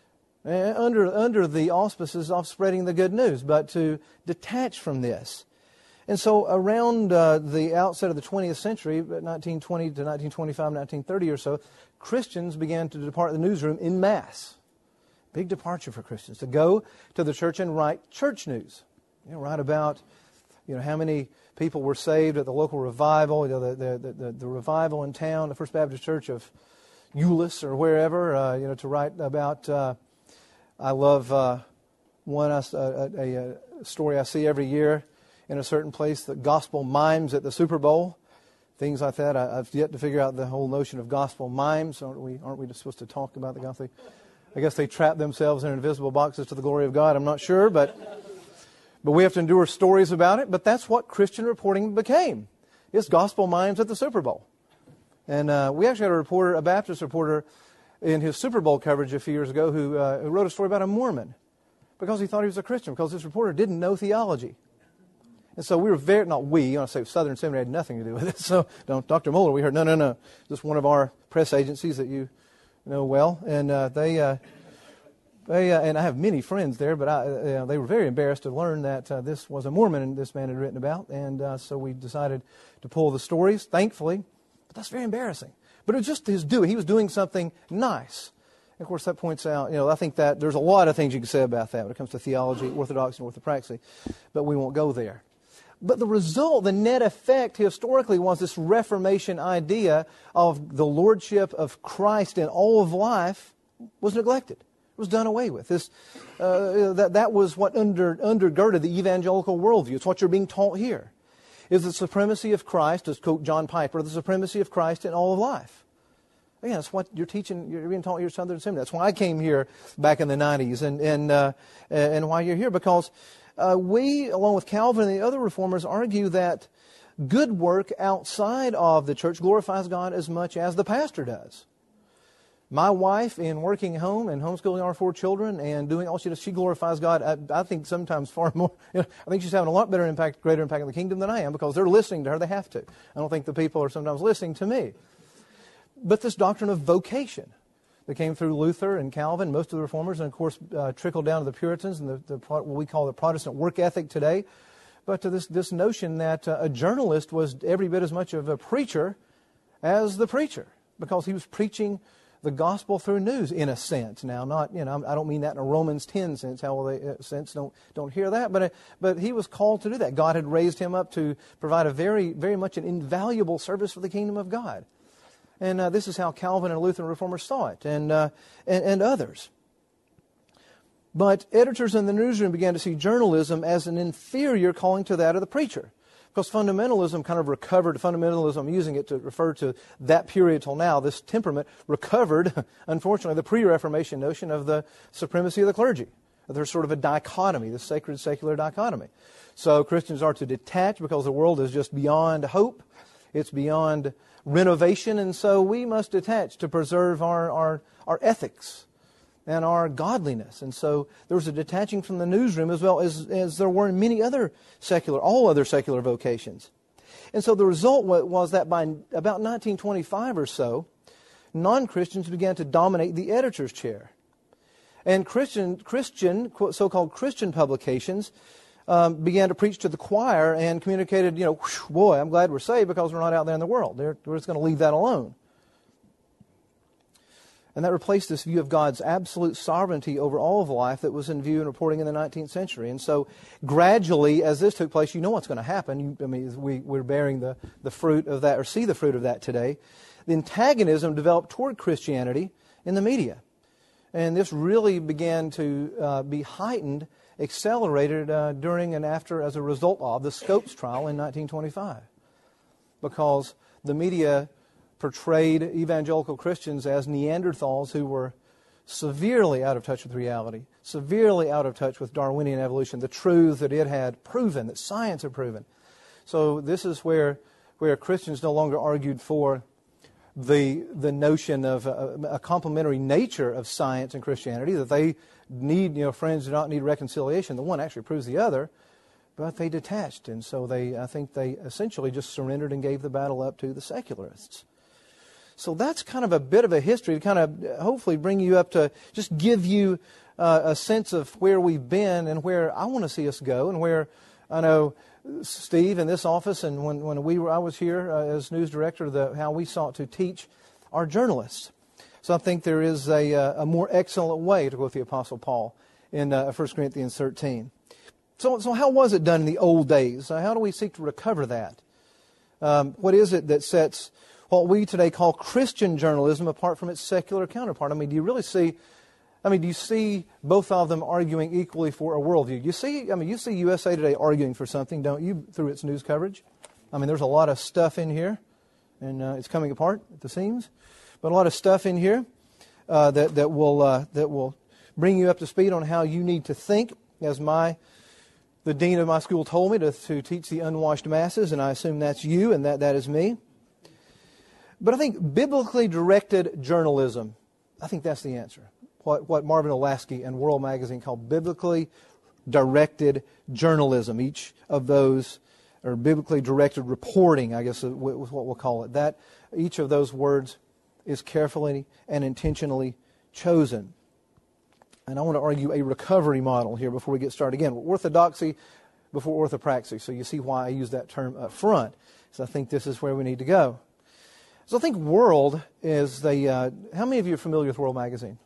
Under, under the auspices of spreading the good news, but to detach from this. And so around uh, the outset of the twentieth century, nineteen twenty to nineteen twenty-five, nineteen thirty or so, Christians began to depart the newsroom en masse. Big departure for Christians, to go to the church and write church news. You know, write about, you know, how many people were saved at the local revival, you know, the, the, the, the revival in town, the First Baptist Church of Euless or wherever, uh, you know, to write about, uh, I love uh, one, uh, a, a, a story I see every year in a certain place, the gospel mimes at the Super Bowl, things like that. I, I've yet to figure out the whole notion of gospel mimes. Aren't we, aren't we just supposed to talk about the gospel? I guess they trap themselves in invisible boxes to the glory of God. I'm not sure, but but we have to endure stories about it. But that's what Christian reporting became. It's gospel mimes at the Super Bowl. And uh, we actually had a reporter, a Baptist reporter, in his Super Bowl coverage a few years ago who, uh, who wrote a story about a Mormon because he thought he was a Christian, because this reporter didn't know theology. And so we were very, not we, I want to say Southern Seminary had nothing to do with it. So don't, Doctor Muller, we heard, no, no, no. Just one of our press agencies that you know well, and uh, they, uh, they, uh, and I have many friends there, but I, uh, they were very embarrassed to learn that uh, this was a Mormon and this man had written about, and uh, so we decided to pull the stories, thankfully, but that's very embarrassing. But it was just his doing. He was doing something nice. And of course, that points out, you know, I think that there's a lot of things you can say about that when it comes to theology, orthodoxy, and orthopraxy, but we won't go there. But the result, the net effect historically was this Reformation idea of the lordship of Christ in all of life was neglected. It was done away with. This, uh, that, that was what under, undergirded the evangelical worldview. It's what you're being taught here. Is the supremacy of Christ, to quote John Piper, the supremacy of Christ in all of life. Again, that's what you're teaching, you're being taught here at Southern Seminary. That's why I came here back in the nineties and, and, uh, and why you're here, because Uh, we, along with Calvin and the other reformers, argue that good work outside of the church glorifies God as much as the pastor does. My wife, in working home and homeschooling our four children and doing all she does, she glorifies God, I, I think sometimes far more. You know, I think she's having a lot better impact, greater impact on the kingdom than I am, because they're listening to her. They have to. I don't think the people are sometimes listening to me. But this doctrine of vocation that came through Luther and Calvin, most of the reformers, and of course uh, trickled down to the Puritans and the, the, what we call the Protestant work ethic today. But to this, this notion that uh, a journalist was every bit as much of a preacher as the preacher, because he was preaching the gospel through news, in a sense. Now, not, you know, I don't mean that in a Romans ten sense. How will they uh, sense? Don't don't hear that. But uh, but he was called to do that. God had raised him up to provide a very very much an invaluable service for the kingdom of God. And uh, this is how Calvin and Lutheran reformers saw it, and, uh, and and others. But editors in the newsroom began to see journalism as an inferior calling to that of the preacher, because fundamentalism kind of recovered. Fundamentalism, I'm using it to refer to that period till now. This temperament recovered, unfortunately, the pre-Reformation notion of the supremacy of the clergy. There's sort of a dichotomy, the sacred-secular dichotomy. So Christians are to detach because the world is just beyond hope. It's beyond renovation, and so we must detach to preserve our, our, our ethics and our godliness. And so there was a detaching from the newsroom, as well as, as there were in many other secular, all other secular vocations. And so the result was that by about nineteen twenty-five or so, non-Christians began to dominate the editor's chair. And Christian, Christian so-called Christian publications Um, began to preach to the choir and communicated, you know, boy, I'm glad we're saved because we're not out there in the world. They're, we're just going to leave that alone. And that replaced this view of God's absolute sovereignty over all of life that was in view and reporting in the nineteenth century. And so gradually, as this took place, you know what's going to happen. You, I mean, we, we're bearing the, the fruit of that, or see the fruit of that today. The antagonism developed toward Christianity in the media. And this really began to uh, be heightened, accelerated uh, during and after, as a result of the Scopes trial in nineteen twenty-five. Because the media portrayed evangelical Christians as Neanderthals who were severely out of touch with reality, severely out of touch with Darwinian evolution, the truth that it had proven, that science had proven. So this is where where Christians no longer argued for the the notion of a, a complementary nature of science and Christianity, that they need, you know, friends do not need reconciliation. The one actually proves the other, but they detached. And so they, I think they essentially just surrendered and gave the battle up to the secularists. So that's kind of a bit of a history to kind of hopefully bring you up to just give you uh, a sense of where we've been and where I want to see us go, and where I know Steve in this office and when, when we were, I was here uh, as news director, the, how we sought to teach our journalists. So I think there is a, a more excellent way to go with the Apostle Paul in uh, First Corinthians thirteen. So, so how was it done in the old days? Uh, how do we seek to recover that? Um, what is it that sets what we today call Christian journalism apart from its secular counterpart? I mean, do you really see, I mean, do you see both of them arguing equally for a worldview? You see, I mean, you see U S A Today arguing for something, don't you, through its news coverage? I mean, there's a lot of stuff in here, and uh, it's coming apart at the seams, but a lot of stuff in here uh, that, that, will, uh, that will bring you up to speed on how you need to think, as my the dean of my school told me, to, to teach the unwashed masses, and I assume that's you, and that, that is me. But I think biblically directed journalism, I think that's the answer. What, what Marvin Olasky and World Magazine call biblically directed journalism. Each of those, or biblically directed reporting, I guess is what we'll call it. That each of those words is carefully and intentionally chosen. And I want to argue a recovery model here before we get started. Again, orthodoxy before orthopraxy. So you see why I use that term up front. So I think this is where we need to go. So I think World is the, uh, how many of you are familiar with World Magazine?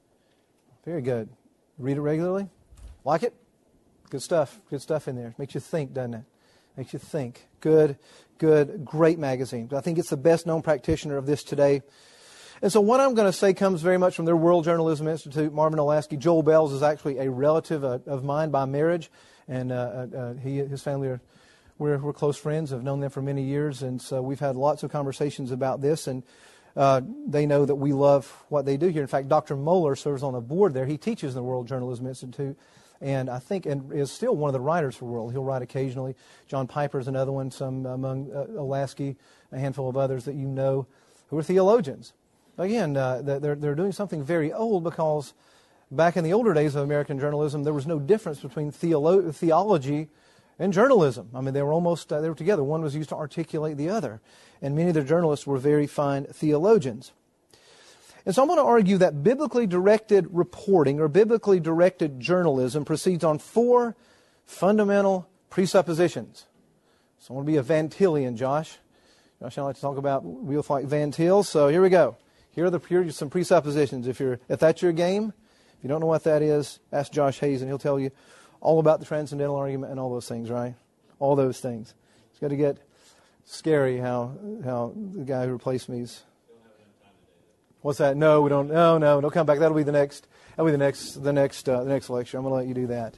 Very good. Read it regularly? Like it? Good stuff. Good stuff in there. Makes you think, doesn't it? Makes you think. Good, good, great magazine. I think it's the best known practitioner of this today. And so what I'm going to say comes very much from their World Journalism Institute. Marvin Olasky. Joel Bells is actually a relative uh, of mine by marriage. And uh, uh, he his family are We're, we're close friends. I've known them for many years, and so we've had lots of conversations about this, and uh, they know that we love what they do here. In fact, Doctor Moeller serves on the board there. He teaches in the World Journalism Institute, and I think and is still one of the writers for World. He'll write occasionally. John Piper is another one, some among uh, Olasky, a handful of others that you know who are theologians. Again, uh, they're, they're doing something very old, because back in the older days of American journalism, there was no difference between theolo- theology and journalism. I mean, they were almost, uh, they were together. One was used to articulate the other. And many of the journalists were very fine theologians. And so I'm going to argue that biblically directed reporting or biblically directed journalism proceeds on four fundamental presuppositions. So I want to be a Van Tillian, Josh. Josh, I like to talk about wheels like Van Til. So here we go. Here are, the, here are some presuppositions. If you're, if that's your game, if you don't know what that is, ask Josh Hayes and he'll tell you all about the transcendental argument and all those things, right? All those things. It's got to get scary how how the guy who replaced me's. What's that? No, we don't. No, no, don't come back. That'll be the next. That'll be the next. The next. Uh, the next lecture. I'm going to let you do that.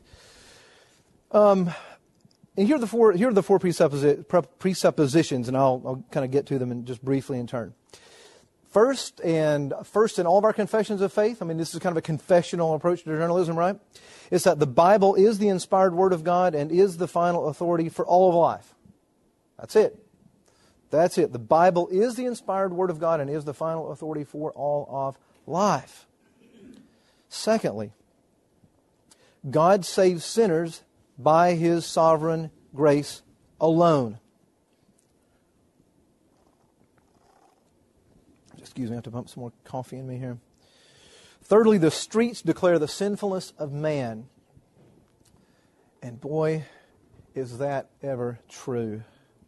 Um, and here are the four. Here are the four presupposi- presuppositions, and I'll I'll kind of get to them and just briefly in turn. First, and first in all of our confessions of faith, I mean, this is kind of a confessional approach to journalism, right? It's that the Bible is the inspired Word of God and is the final authority for all of life. That's it. That's it. The Bible is the inspired Word of God and is the final authority for all of life. Secondly, God saves sinners by His sovereign grace alone. Excuse me, I have to pump some more coffee in me here. Thirdly, the streets declare the sinfulness of man. And boy, is that ever true.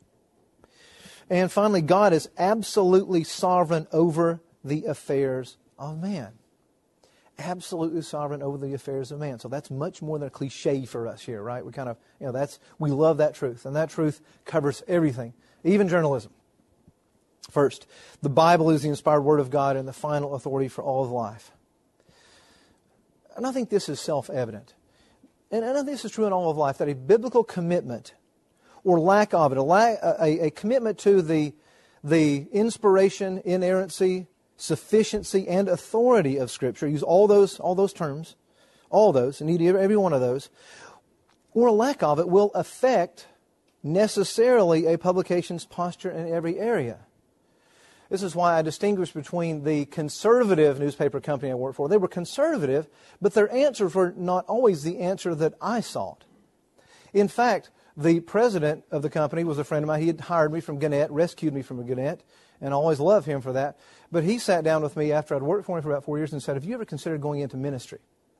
And finally, God is absolutely sovereign over the affairs of man. Absolutely sovereign over the affairs of man. So that's much more than a cliche for us here, right? We kind of, you know, that's, we love that truth. And that truth covers everything, even journalism. First, the Bible is the inspired Word of God and the final authority for all of life. And I think this is self-evident. And I think this is true in all of life, that a biblical commitment or lack of it, a, la- a, a commitment to the, the inspiration, inerrancy, sufficiency, and authority of Scripture, use all those, all those terms, all those, and need every one of those, or a lack of it will affect necessarily a publication's posture in every area. This is why I distinguish between the conservative newspaper company I worked for. They were conservative, but their answers were not always the answer that I sought. In fact, the president of the company was a friend of mine. He had hired me from Gannett, rescued me from Gannett, and I always loved him for that. But he sat down with me after I'd worked for him for about four years and said, have you ever considered going into ministry?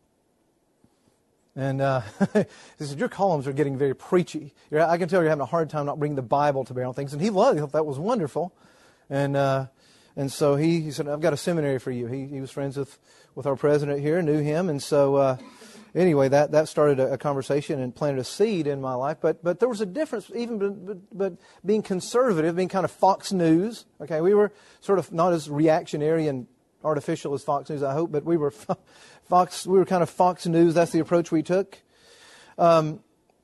And uh, he said, your columns are getting very preachy. You're, I can tell you're having a hard time not bringing the Bible to bear on things. And he loved it. He thought that was wonderful. And uh, and so he, he said, I've got a seminary for you. He, he was friends with, with our president here, knew him. And so uh, anyway, that, that started a, a conversation and planted a seed in my life. But but there was a difference, even but, but being conservative, being kind of Fox News. Okay, we were sort of not as reactionary and artificial as Fox News, I hope, but we were Fox. We were kind of Fox News. That's the approach we took. Um,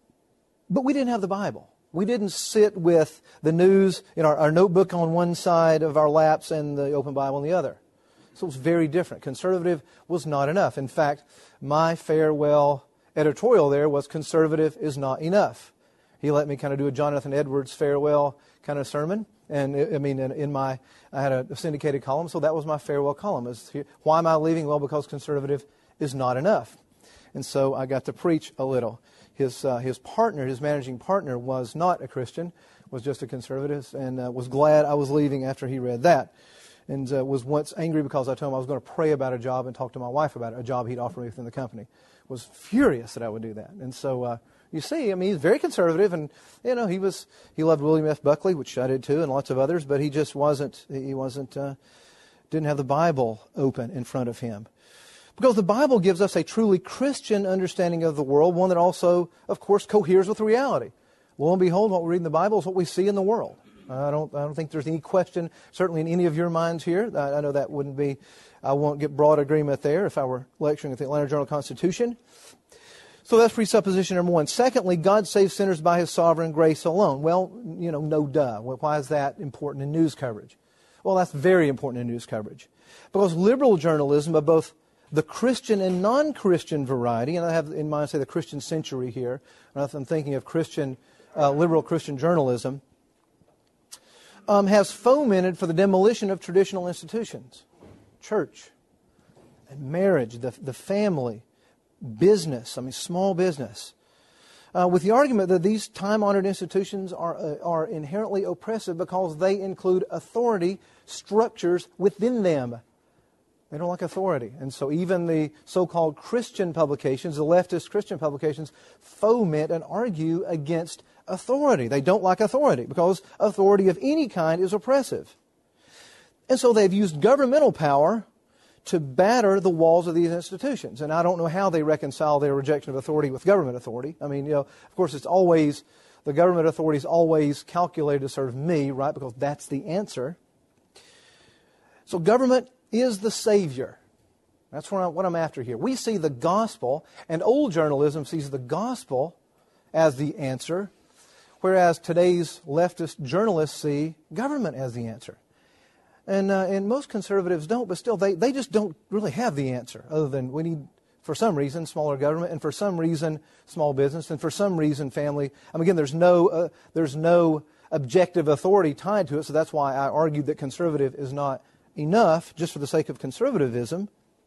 but we didn't have the Bible. We didn't sit with the news in our, our notebook on one side of our laps and the open Bible on the other. So it was very different. Conservative was not enough. In fact, my farewell editorial there was conservative is not enough. He let me kind of do a Jonathan Edwards farewell kind of sermon. And I mean, in, in my, I had a syndicated column, so that was my farewell column. Is why am I leaving? Well, because conservative is not enough. And so I got to preach a little. His uh, his partner, his managing partner, was not a Christian, was just a conservative, and uh, was glad I was leaving after he read that. And uh, was once angry because I told him I was going to pray about a job and talk to my wife about it, a job he'd offered me within the company. Was furious that I would do that. And so uh, you see, I mean, he's very conservative, and you know, he was he loved William F. Buckley, which I did too, and lots of others, but he just wasn't he wasn't uh, didn't have the Bible open in front of him. Because the Bible gives us a truly Christian understanding of the world, one that also, of course, coheres with reality. Lo and behold, what we read in the Bible is what we see in the world. I don't, I don't think there's any question, certainly in any of your minds here. I, I know that wouldn't be, I won't get broad agreement there if I were lecturing at the Atlanta Journal-Constitution. So that's presupposition number one. Secondly, God saves sinners by His sovereign grace alone. Well, you know, no duh. Well, why is that important in news coverage? Well, that's very important in news coverage. Because liberal journalism of both the Christian and non-Christian variety, and I have in mind, say, the Christian century here, I'm thinking of Christian, uh, liberal Christian journalism, um, has fomented for the demolition of traditional institutions, church, and marriage, the, the family, business, I mean small business, uh, with the argument that these time-honored institutions are, uh, are inherently oppressive because they include authority structures within them. They don't like authority. And so even the so-called Christian publications, the leftist Christian publications, foment and argue against authority. They don't like authority because authority of any kind is oppressive. And so they've used governmental power to batter the walls of these institutions. And I don't know how they reconcile their rejection of authority with government authority. I mean, you know, of course, it's always, the government authority is always calculated to serve me, right? Because that's the answer. So government is the Savior. That's what, I, what I'm after here. We see the gospel, and old journalism sees the gospel as the answer, whereas today's leftist journalists see government as the answer. And uh, and most conservatives don't, but still, they, they just don't really have the answer, other than we need, for some reason, smaller government, and for some reason, small business, and for some reason, family. I mean, again, there's no uh, there's no objective authority tied to it, so that's why I argued that conservative is not enough just for the sake of conservatism.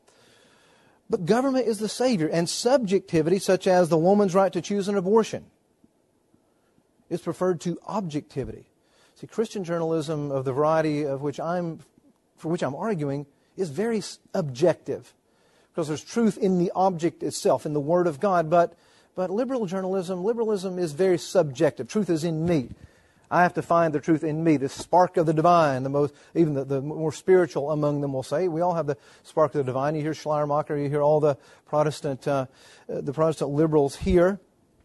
But government is the Savior, and subjectivity, such as the woman's right to choose an abortion, is preferred to objectivity. See, Christian journalism of the variety of which I'm, for which I'm arguing, is very objective, because there's truth in the object itself, in the Word of God. But but liberal journalism, liberalism is very subjective. Truth is in me. I have to find the truth in me, the spark of the divine, the most, even the, the more spiritual among them will say. We all have the spark of the divine. You hear Schleiermacher, you hear all the Protestant, uh, the Protestant liberals here.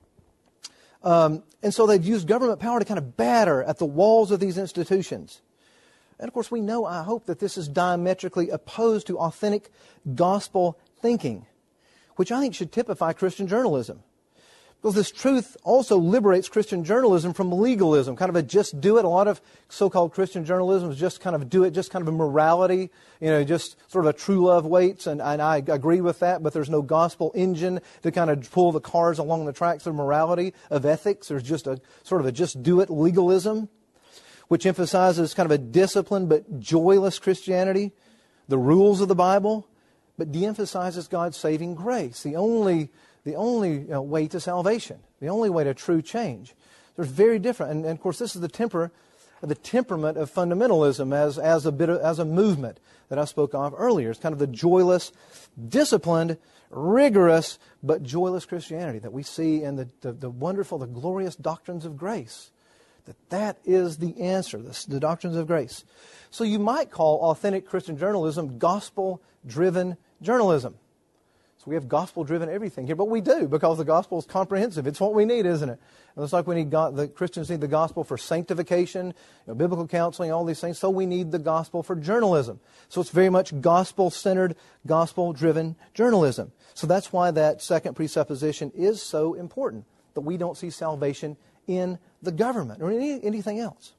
Um, and so they've used government power to kind of batter at the walls of these institutions. And of course we know, I hope, that this is diametrically opposed to authentic gospel thinking, which I think should typify Christian journalism. Because this truth also liberates Christian journalism from legalism, kind of a just do it. A lot of so-called Christian journalism is just kind of do it, just kind of a morality, you know, just sort of a true love waits, and, and I agree with that, but there's no gospel engine to kind of pull the cars along the tracks of morality, of ethics. There's just a sort of a just do it legalism, which emphasizes kind of a disciplined but joyless Christianity, the rules of the Bible, but de-emphasizes God's saving grace, the only the only you know, way to salvation, the only way to true change. They're very different. And, and of course, this is the temper, the temperament of fundamentalism as, as a bit of, as a movement that I spoke of earlier. It's kind of the joyless, disciplined, rigorous, but joyless Christianity that we see in the, the, the wonderful, the glorious doctrines of grace. That that is the answer, the, the doctrines of grace. So you might call authentic Christian journalism gospel-driven journalism. So we have gospel-driven everything here, but we do, because the gospel is comprehensive. It's what we need, isn't it? It looks like we need God, the Christians need the gospel for sanctification, you know, biblical counseling, all these things. So we need the gospel for journalism. So it's very much gospel-centered, gospel-driven journalism. So that's why that second presupposition is so important, that we don't see salvation in the government or any, anything else.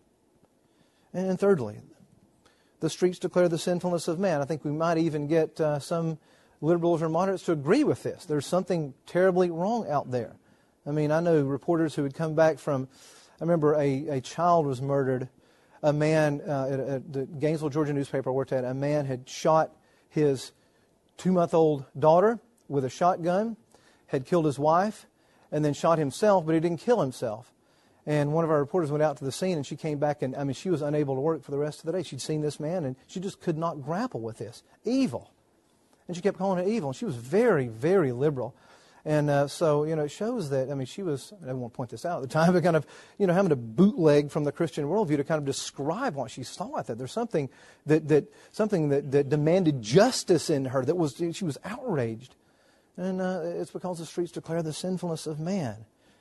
And thirdly, the streets declare the sinfulness of man. I think we might even get uh, some liberals or moderates to agree with this. There's something terribly wrong out there. I mean, I know reporters who would come back from, I remember a, a child was murdered. A man, uh, at, at the Gainesville, Georgia newspaper I worked at, a man had shot his two-month-old daughter with a shotgun, had killed his wife, and then shot himself, but he didn't kill himself. And one of our reporters went out to the scene, and she came back, and I mean, she was unable to work for the rest of the day. She'd seen this man, and she just could not grapple with this. Evil. And she kept calling it evil. And she was very, very liberal. And uh, so, you know, it shows that, I mean, she was, I don't want to point this out at the time, but kind of, you know, having to bootleg from the Christian worldview to kind of describe what she saw with it. There's something that, that something that, that demanded justice in her, that was, she was outraged. And uh, it's because the streets declare the sinfulness of man.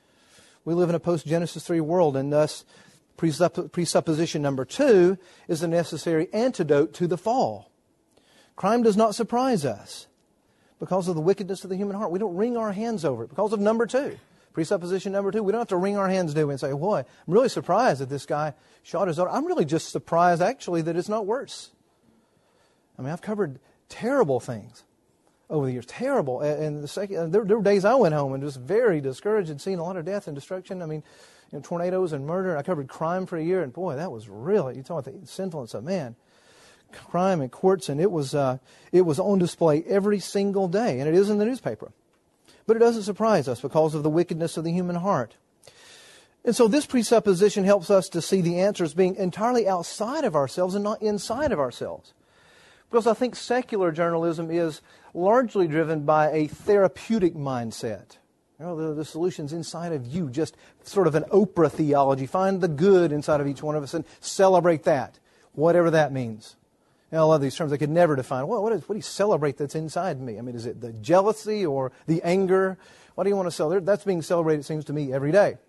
We live in a post-Genesis three world, and thus presupp- presupposition number two is the necessary antidote to the fall. Crime does not surprise us because of the wickedness of the human heart. We don't wring our hands over it because of number two. Presupposition number two, we don't have to wring our hands do it and say, boy, I'm really surprised that this guy shot his daughter. I'm really just surprised, actually, that it's not worse. I mean, I've covered terrible things over the years, terrible. And the second, there, there were days I went home and just very discouraged and seen a lot of death and destruction. I mean, you know, tornadoes and murder. I covered crime for a year, and boy, that was really, you talk about the sinfulness of man. Crime in courts, and it was uh, it was on display every single day, and it is in the newspaper. But it doesn't surprise us because of the wickedness of the human heart. And so this presupposition helps us to see the answers being entirely outside of ourselves and not inside of ourselves. Because I think secular journalism is largely driven by a therapeutic mindset. You know, the, the solution's inside of you, just sort of an Oprah theology. Find the good inside of each one of us and celebrate that, whatever that means. You know, I love these terms I could never define. What, what, is, what do you celebrate that's inside me? I mean, is it the jealousy or the anger? What do you want to celebrate? That's being celebrated, it seems to me, every day.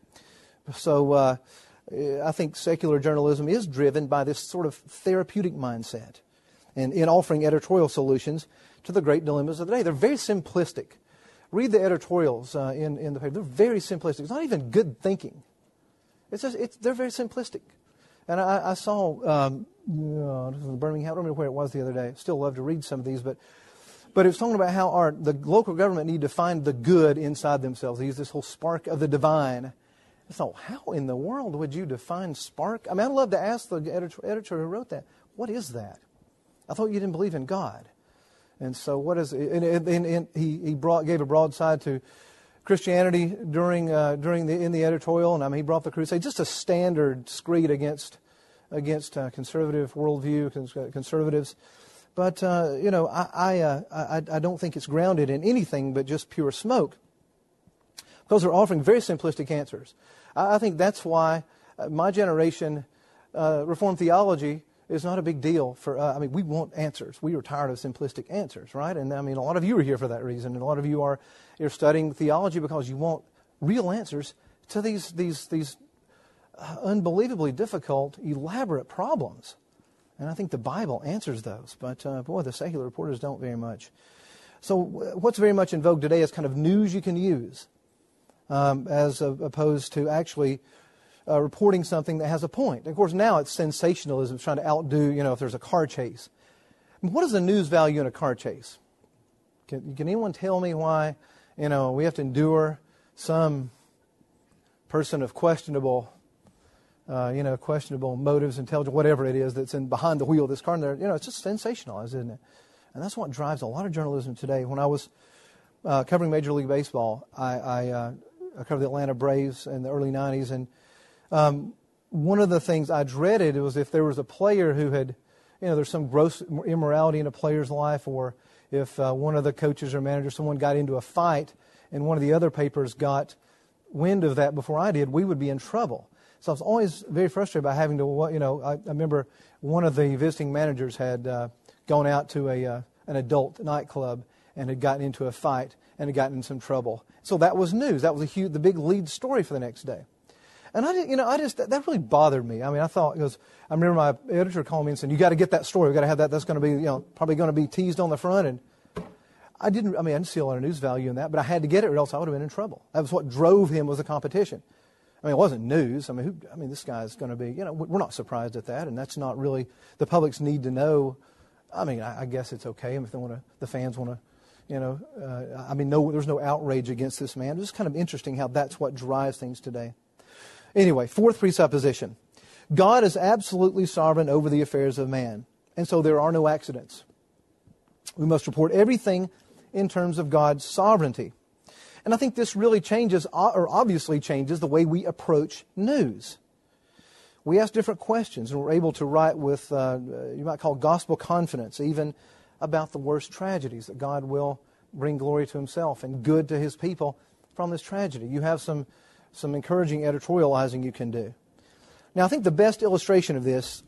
So uh, I think secular journalism is driven by this sort of therapeutic mindset and in offering editorial solutions to the great dilemmas of the day. They're very simplistic. Read the editorials uh, in, in the paper. They're very simplistic. It's not even good thinking. It's just, it's, they're very simplistic. And I, I saw um, uh, Birmingham, I don't remember where it was the other day. Still love to read some of these, but but it was talking about how our the local government need to find the good inside themselves. They use this whole spark of the divine. I thought, how in the world would you define spark? I mean, I'd love to ask the editor, editor who wrote that, what is that? I thought you didn't believe in God. And so what is it? And, and, and he, he brought gave a broadside to Christianity during uh, during the in the editorial, and I mean he brought the crusade, just a standard screed against against uh, conservative worldview, cons- conservatives. But uh, you know, I I, uh, I I don't think it's grounded in anything but just pure smoke, because they're offering very simplistic answers. I, I think that's why uh, my generation, uh, Reformed theology is not a big deal for, uh, I mean, we want answers. We are tired of simplistic answers, right? And I mean, a lot of you are here for that reason. And a lot of you are, you're studying theology because you want real answers to these, these, these uh, unbelievably difficult, elaborate problems. And I think the Bible answers those. But, uh, boy, the secular reporters don't very much. So what's very much in vogue today is kind of news you can use, um, as uh, opposed to actually uh, reporting something that has a point. Of course, now it's sensationalism, it's trying to outdo, you know, if there's a car chase. What is the news value in a car chase? Can, can anyone tell me why, you know, we have to endure some person of questionable, uh, you know, questionable motives, intelligence, whatever it is that's in behind the wheel of this car? And you know, it's just sensationalized, isn't it? And that's what drives a lot of journalism today. When I was uh, covering Major League Baseball, I, I, uh, I covered the Atlanta Braves in the early nineties, and um, one of the things I dreaded was if there was a player who had, you know, there's some gross immorality in a player's life, or if uh, one of the coaches or managers, someone got into a fight, and one of the other papers got wind of that before I did, we would be in trouble. So I was always very frustrated by having to, you know, I, I remember one of the visiting managers had uh, gone out to a uh, an adult nightclub and had gotten into a fight and had gotten in some trouble. So that was news. That was a huge, the big lead story for the next day. And I, you know, I just, that, that really bothered me. I mean, I thought, it was, I remember my editor calling me and saying, you got to get that story. We got to have that. That's going to be, you know, probably going to be teased on the front. And I didn't, I mean, I didn't see a lot of news value in that, but I had to get it or else I would have been in trouble. That was what drove him, was the competition. I mean, it wasn't news. I mean, who, I mean, this guy's going to be, you know, we're not surprised at that. And that's not really, the public's need to know. I mean, I, I guess it's okay if they want to, the fans want to, you know, uh, I mean, no, there's no outrage against this man. It's just kind of interesting how that's what drives things today. Anyway, fourth presupposition. God is absolutely sovereign over the affairs of man, and so there are no accidents. We must report everything in terms of God's sovereignty. And I think this really changes, or obviously changes, the way we approach news. We ask different questions, and we're able to write with, uh, you might call gospel confidence, even about the worst tragedies, that God will bring glory to Himself and good to His people from this tragedy. You have some, some encouraging editorializing you can do. Now, I think the best illustration of this,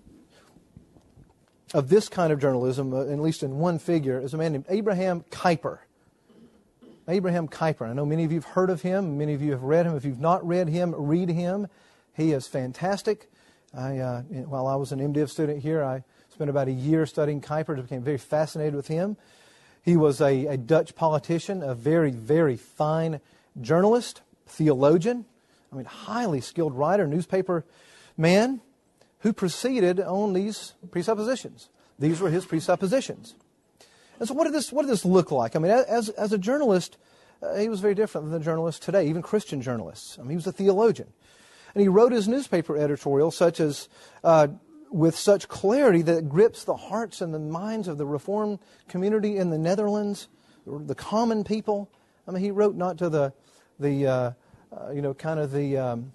of this kind of journalism, uh, at least in one figure, is a man named Abraham Kuyper. Abraham Kuyper. I know many of you have heard of him. Many of you have read him. If you've not read him, read him. He is fantastic. I, uh, while I was an MDiv student here, I spent about a year studying Kuyper. I became very fascinated with him. He was a, a Dutch politician, a very, very fine journalist, theologian. I mean, highly skilled writer, newspaper man, who proceeded on these presuppositions. These were his presuppositions. And so what did this, what did this look like? I mean, as, as a journalist, uh, he was very different than the journalists today, even Christian journalists. I mean, he was a theologian. And he wrote his newspaper editorials such as, uh, with such clarity that it grips the hearts and the minds of the Reformed community in the Netherlands, the common people. I mean, he wrote not to the, the uh, uh, you know, kind of the um,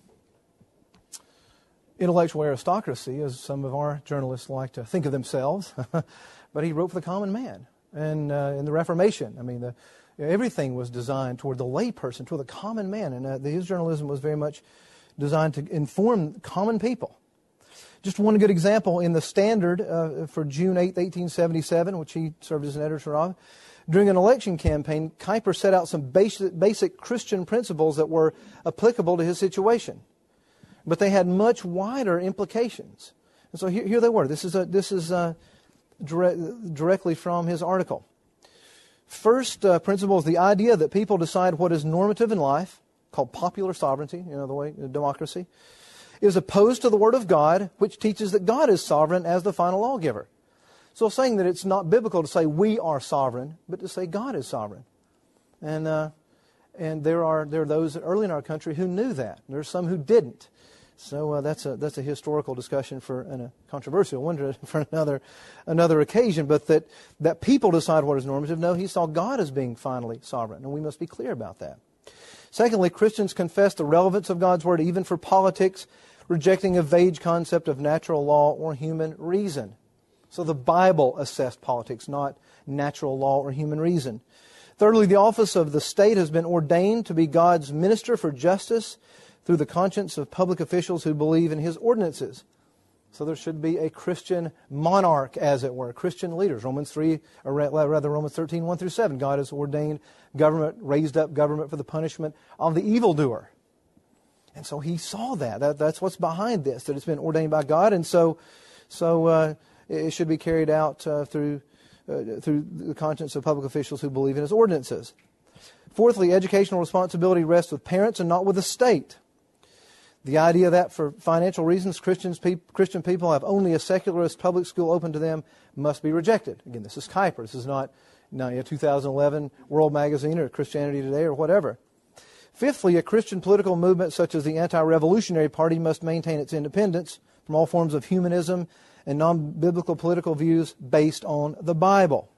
intellectual aristocracy, as some of our journalists like to think of themselves, but he wrote for the common man. And uh, in the Reformation, I mean, the, you know, everything was designed toward the layperson, toward the common man. And uh, his journalism was very much designed to inform common people. Just one good example, in the Standard uh, for June eighth, eighteen seventy-seven, which he served as an editor of, during an election campaign, Kuyper set out some basic, basic Christian principles that were applicable to his situation. But they had much wider implications. And so here, here they were. This is a, this is a, Direct, directly from his article. First uh, principle is the idea that people decide what is normative in life, called popular sovereignty, you know, the way, democracy, is opposed to the Word of God, which teaches that God is sovereign as the final lawgiver. So saying that it's not biblical to say we are sovereign, but to say God is sovereign. And uh, and there are there are those early in our country who knew that. There are some who didn't. So uh, that's a that's a historical discussion for and a controversial one for another another occasion. But that that people decide what is normative. No, he saw God as being finally sovereign, and we must be clear about that. Secondly, Christians confess the relevance of God's Word even for politics, rejecting a vague concept of natural law or human reason. So the Bible assessed politics, not natural law or human reason. Thirdly, the office of the state has been ordained to be God's minister for justice, through the conscience of public officials who believe in his ordinances. So there should be a Christian monarch, as it were, Christian leaders. Romans three, or rather Romans thirteen, one through seven. God has ordained government, raised up government for the punishment of the evildoer. And so he saw that. that that's what's behind this, that it's been ordained by God. And so so uh, it should be carried out uh, through, uh, through the conscience of public officials who believe in his ordinances. Fourthly, educational responsibility rests with parents and not with the state. The idea that for financial reasons Christians, pe- Christian people have only a secularist public school open to them must be rejected. Again, this is Kuyper. This is not, not you know, two thousand eleven World Magazine or Christianity Today or whatever. Fifthly, a Christian political movement such as the Anti-Revolutionary Party must maintain its independence from all forms of humanism and non-biblical political views based on the Bible.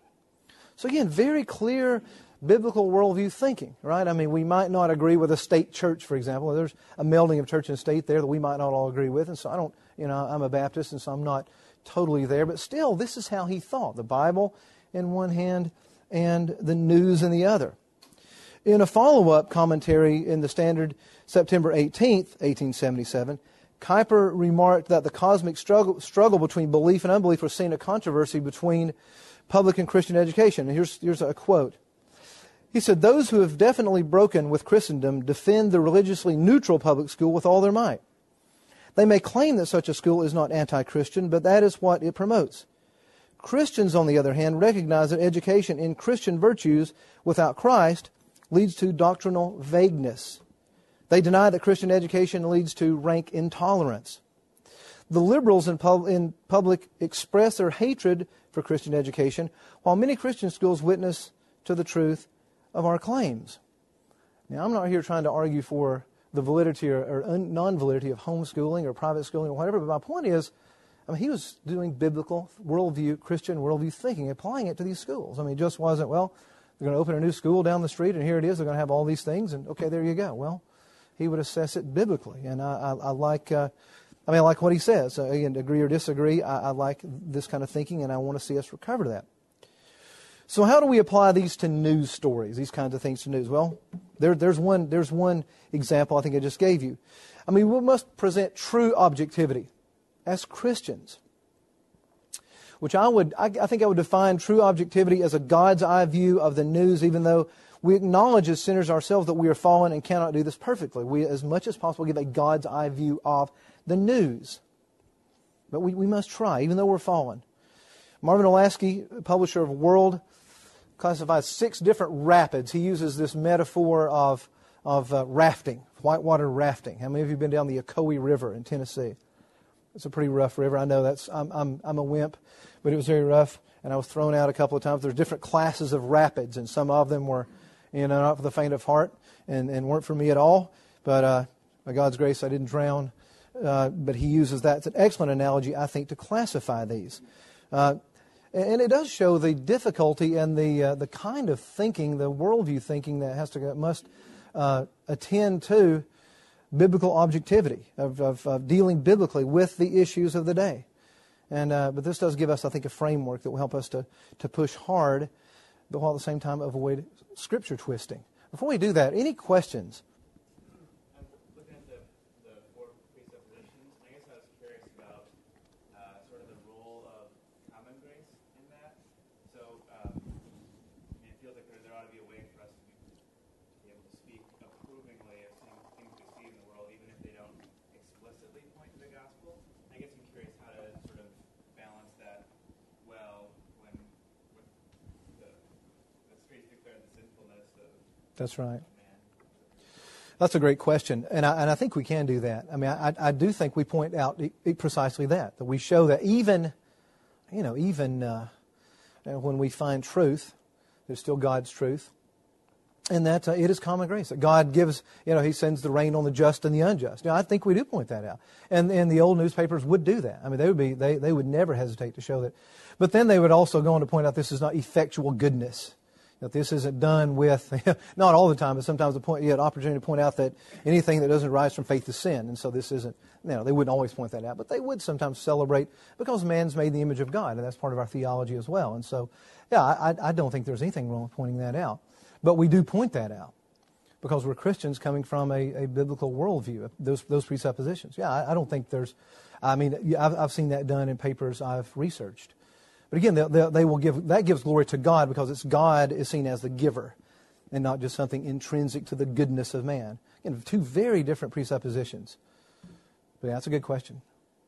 So again, very clear biblical worldview thinking, right? I mean, we might not agree with a state church, for example. There's a melding of church and state there that we might not all agree with. And so I don't, you know, I'm a Baptist, and so I'm not totally there. But still, this is how he thought. The Bible in one hand and the news in the other. In a follow-up commentary in the Standard, September eighteenth, eighteen seventy-seven, Kuyper remarked that the cosmic struggle, struggle between belief and unbelief was seen a controversy between public and Christian education. And here's, here's a quote. He said, "Those who have definitely broken with Christendom defend the religiously neutral public school with all their might. They may claim that such a school is not anti-Christian, but that is what it promotes. Christians, on the other hand, recognize that education in Christian virtues without Christ leads to doctrinal vagueness. They deny that Christian education leads to rank intolerance. The liberals in, pub- in public express their hatred for Christian education, while many Christian schools witness to the truth of our claims." Now, I'm not here trying to argue for the validity or, or un, non-validity of homeschooling or private schooling or whatever, but my point is, I mean, he was doing biblical worldview, Christian worldview thinking, applying it to these schools. I mean, it just wasn't, well, they're going to open a new school down the street, and here it is, they're going to have all these things, and okay, there you go. Well, he would assess it biblically, and I, I, I like, uh, I mean, I like what he says. Uh, again, agree or disagree, I, I like this kind of thinking, and I want to see us recover that. So how do we apply these to news stories, these kinds of things to news? Well, there, there's one there's one example I think I just gave you. I mean, we must present true objectivity as Christians, which I would I, I think I would define true objectivity as a God's eye view of the news, even though we acknowledge as sinners ourselves that we are fallen and cannot do this perfectly. We, as much as possible, give a God's eye view of the news. But we, we must try, even though we're fallen. Marvin Olasky, publisher of World, classifies six different rapids. He uses this metaphor of of uh, rafting, whitewater rafting. How many of you have been down the Ocoee River in Tennessee? It's a pretty rough river. I know that's I'm I'm I'm a wimp, but it was very rough, and I was thrown out a couple of times. There's different classes of rapids, and some of them were, you know, not for the faint of heart, and, and weren't for me at all. But uh, by God's grace, I didn't drown. Uh, but he uses that. It's an excellent analogy, I think, to classify these. Uh, And it does show the difficulty and the uh, the kind of thinking, the worldview thinking that has to must uh, attend to biblical objectivity of, of, of dealing biblically with the issues of the day. And uh, but this does give us, I think, a framework that will help us to to push hard, but while at the same time avoid scripture twisting. Before we do that, any questions? I'm looking at the, the four presuppositions, and I guess I was curious about uh, sort of the role of common grace in that. So, um, I mean, it feels like there, there ought to be a way for us to be, to be able to speak approvingly of some things we see in the world, even if they don't explicitly point to the gospel. I guess I'm curious how to sort of balance that well when, when the, the streets declare the sinfulness of That's right. man. That's a great question, and I, and I think we can do that. I mean, I, I do think we point out precisely that, that we show that even, you know, even uh, when we find truth, there's still God's truth, and that uh, it is common grace. That God gives, you know, He sends the rain on the just and the unjust. You know, I think we do point that out, and and the old newspapers would do that. I mean, they would be they they would never hesitate to show that, but then they would also go on to point out this is not effectual goodness. That this isn't done with, not all the time, but sometimes the point, you had opportunity to point out that anything that doesn't rise from faith is sin. And so this isn't, you know, they wouldn't always point that out, but they would sometimes celebrate because man's made in the image of God, and that's part of our theology as well. And so, yeah, I, I don't think there's anything wrong with pointing that out. But we do point that out. because we're Christians coming from a, a biblical worldview, those those presuppositions. Yeah, I, I don't think there's, I mean, I've, I've seen that done in papers I've researched. But again, they, they, they will give, that gives glory to God because it's God is seen as the giver and not just something intrinsic to the goodness of man. Again, two very different presuppositions. But yeah, that's a good question.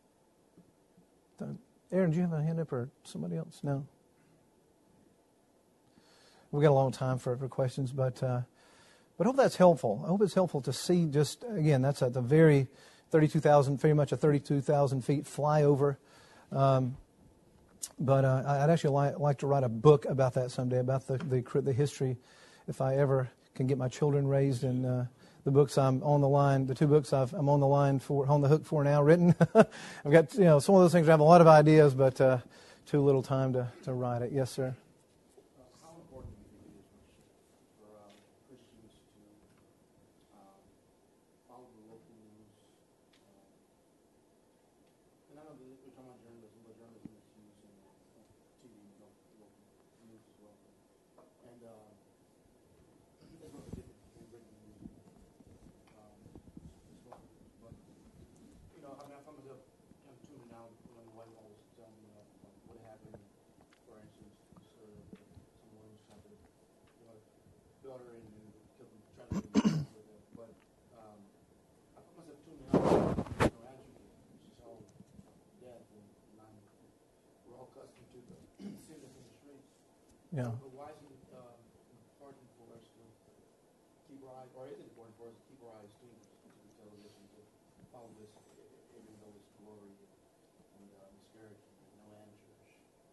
Aaron, do you have a hand up or somebody else? No? We've got a long time for, for questions, but uh, but I hope that's helpful. I hope it's helpful to see just, again, that's at the very thirty-two thousand, very much a thirty-two thousand feet flyover. Um, but uh, I'd actually like, like to write a book about that someday, about the, the, the history, if I ever can get my children raised in uh, the books I'm on the line, the two books I've, I'm on the line for, on the hook for now, written. I've got, you know, some of those things I have a lot of ideas, but uh, too little time to, to write it. Yes, sir. How important do you think it is for uh, Christians to um, follow the local news? Uh, and I know that we're talking about journalism, but journalism is used in uh, T V, you know, local news as well. And uh, there's no difference in written news. Um, as well. But, you know, I mean, I find myself I'm tuning out when the white walls tell me uh, what happened, for instance, sort of someone was trying to, you know, daughter and kill them, trying to kill them with it. But um, I find myself tuning out, you know, actually, it's just all death and non. We're all accustomed to the sinners in the streets. Yeah. But why is it um, important for us to keep our eyes, or is it important for us to keep our eyes tuned to the television to follow this, even though it's glory and uh, discouragement and no answers?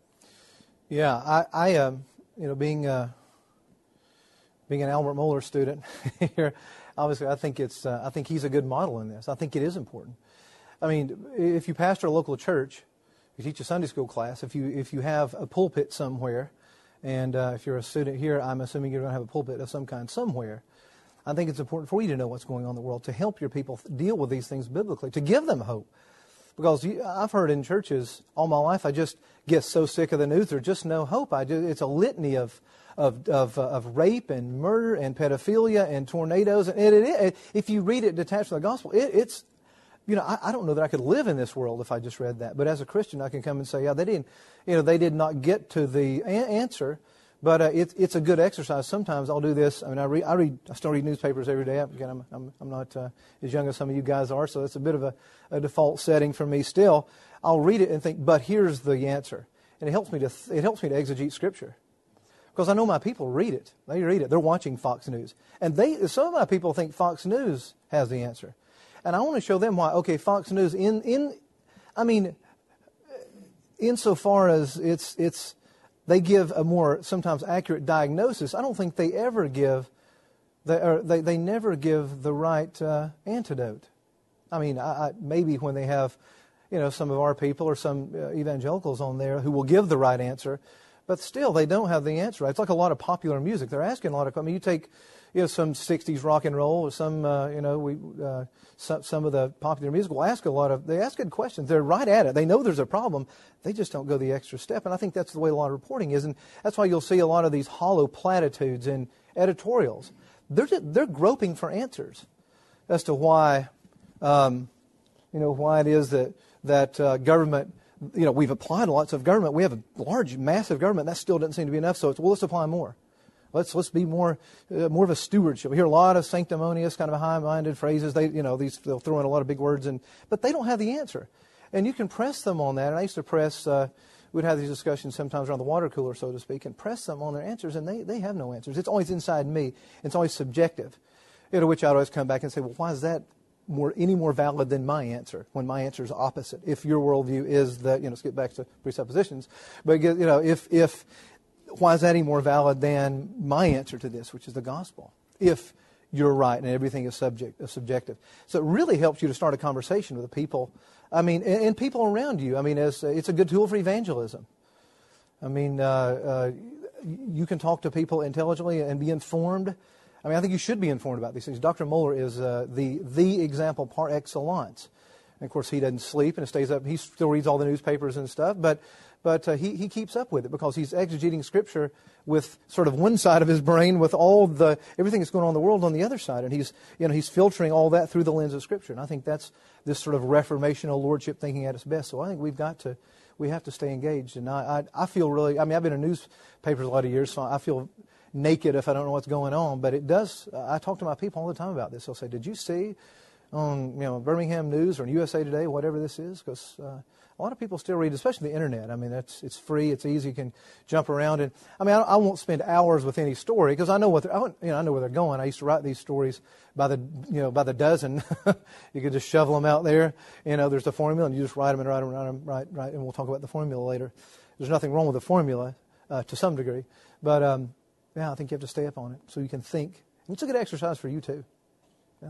Yeah, I, I um, you know, being uh, being an Albert Mohler student here, obviously, I think it's, uh, I think he's a good model in this. I think it is important. I mean, if you pastor a local church, you teach a Sunday school class, if you if you have a pulpit somewhere, and uh, if you're a student here, I'm assuming you're going to have a pulpit of some kind somewhere. I think it's important for you to know what's going on in the world, to help your people deal with these things biblically, to give them hope. Because you, I've heard in churches all my life, I just get so sick of the news, there's just no hope. I do, it's a litany of of of, uh, of rape and murder and pedophilia and tornadoes. And it, it, it, if you read it detached from the gospel, it, it's, you know, I, I don't know that I could live in this world if I just read that. But as a Christian, I can come and say, yeah, they didn't, you know, they did not get to the a- answer. But uh, it, it's a good exercise. Sometimes I'll do this. I mean, I read, I read, I still read newspapers every day. Again, I'm, I'm, I'm not uh, as young as some of you guys are, so it's a bit of a, a default setting for me. Still, I'll read it and think, but here's the answer, and it helps me to, th- it helps me to exegete Scripture, because I know my people read it. They read it. They're watching Fox News, and they, some of my people think Fox News has the answer, and I want to show them why. Okay, Fox News, in, in, I mean, insofar as it's, it's. They give a more sometimes accurate diagnosis. I don't think they ever give, they or they, they never give the right uh, antidote. I mean, I, I, maybe when they have, you know, some of our people or some uh, evangelicals on there who will give the right answer, but still they don't have the answer. It's like a lot of popular music. They're asking a lot of. I mean, you take, you know, some sixties rock and roll or some, uh, you know, we uh, some, some of the popular music will ask a lot of. They ask good questions. They're right at it. They know there's a problem. They just don't go the extra step. And I think that's the way a lot of reporting is, and that's why you'll see a lot of these hollow platitudes in editorials. They're just, they're groping for answers as to why, um, you know, why it is that that uh, government. You know, we've applied lots of government. We have a large, massive government. That still doesn't seem to be enough. So it's, well, let's apply more. Let's let's be more uh, more of a stewardship. We hear a lot of sanctimonious, kind of high-minded phrases. They, you know, these they'll throw in a lot of big words, and but they don't have the answer. And you can press them on that. And I used to press. Uh, we'd have these discussions sometimes around the water cooler, so to speak, and press them on their answers, and they, they have no answers. It's always inside me. It's always subjective. You know, to which I'd always come back and say, well, why is that more any more valid than my answer when my answer is opposite? If your worldview is that, you know, let's get back to presuppositions, but you know, if if why is that any more valid than my answer to this, which is the gospel? If you're right and everything is subject, is subjective. So it really helps you to start a conversation with the people, I mean, and, and people around you. I mean, as, uh, it's a good tool for evangelism. I mean, uh, uh, you can talk to people intelligently and be informed. I mean, I think you should be informed about these things. Doctor Mohler is uh, the the example par excellence And of course, he doesn't sleep and stays up. He still reads all the newspapers and stuff, but but uh, he, he keeps up with it because he's exegeting Scripture with sort of one side of his brain, with all the everything that's going on in the world on the other side, and he's you know he's filtering all that through the lens of Scripture. And I think that's this sort of reformational lordship thinking at its best. So I think we've got to we have to stay engaged. And I I, I feel really I mean I've been in newspapers a lot of years, so I feel naked if I don't know what's going on. But it does. I talk to my people all the time about this. They'll say, "Did you see on you know Birmingham News or in U S A Today, whatever this is?" Because uh, a lot of people still read, especially the internet. I mean, that's it's free, it's easy, you can jump around. And I mean, I, I won't spend hours with any story because I know what they're, I, you know I know where they're going. I used to write these stories by the you know by the dozen. You could just shovel them out there. You know, there's the formula, and you just write them and write them, write them, write, write, and we'll talk about the formula later. There's nothing wrong with the formula uh, to some degree, but um, yeah, I think you have to stay up on it so you can think. And it's a good exercise for you too. Yeah.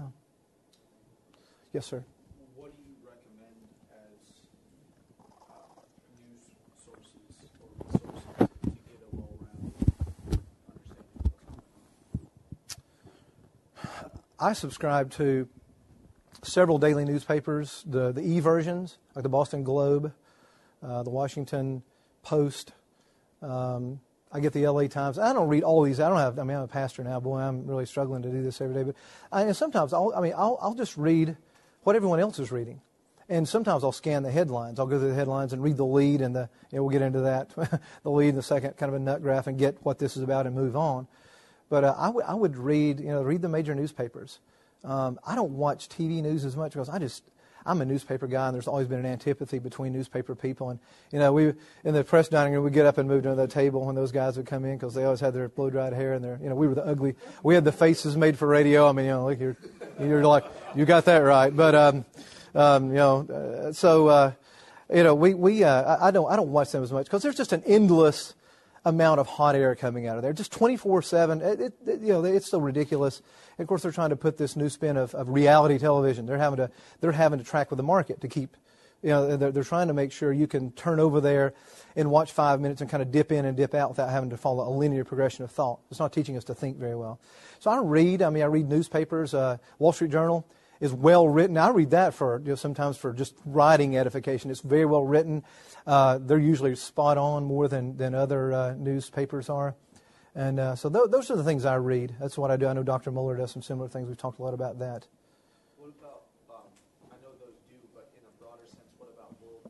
Yes, sir. What do you recommend as uh, news sources or resources to get a well-rounded understanding of what's going on? I subscribe to several daily newspapers, the the e-versions, like the Boston Globe, uh, the Washington Post. Um, I get the L A Times. I don't read all these. I don't have. I mean, I'm a pastor now. Boy, I'm really struggling to do this every day. But I, and sometimes, I'll, I mean, I'll, I'll just read what everyone else is reading, and sometimes I'll scan the headlines. I'll go through the headlines and read the lead, and the. You know, we'll get into that, the lead, and the second kind of a nut graph, and get what this is about, and move on. But uh, I, w- I would read, you know, read the major newspapers. Um, I don't watch T V news as much because I just. I'm a newspaper guy, and there's always been an antipathy between newspaper people. And, you know, we in the press dining room, we'd get up and move to the table when those guys would come in because they always had their blow-dried hair and their, you know, we were the ugly. We had the faces made for radio. I mean, you know, like you're, you're like, you got that right. But, um, um, you know, uh, so, uh, you know, we, we, uh, I don't, I don't watch them as much because there's just an endless amount of hot air coming out of there, just twenty-four seven. It, it, it, you know, it's so ridiculous. And of course, they're trying to put this new spin of, of reality television. They're having to, they're having to track with the market to keep, you know, they're, they're trying to make sure you can turn over there and watch five minutes and kind of dip in and dip out without having to follow a linear progression of thought. It's not teaching us to think very well. So I read. I mean, I read newspapers. Uh, Wall Street Journal is well written. I read that for, you know, sometimes for just writing edification. It's very well written. Uh, they're usually spot on more than, than other uh, newspapers are. And uh, so th- those are the things I read. That's what I do. I know Doctor Muller does some similar things. We've talked a lot about that. What about, um, I know those do, but in a broader sense, what about world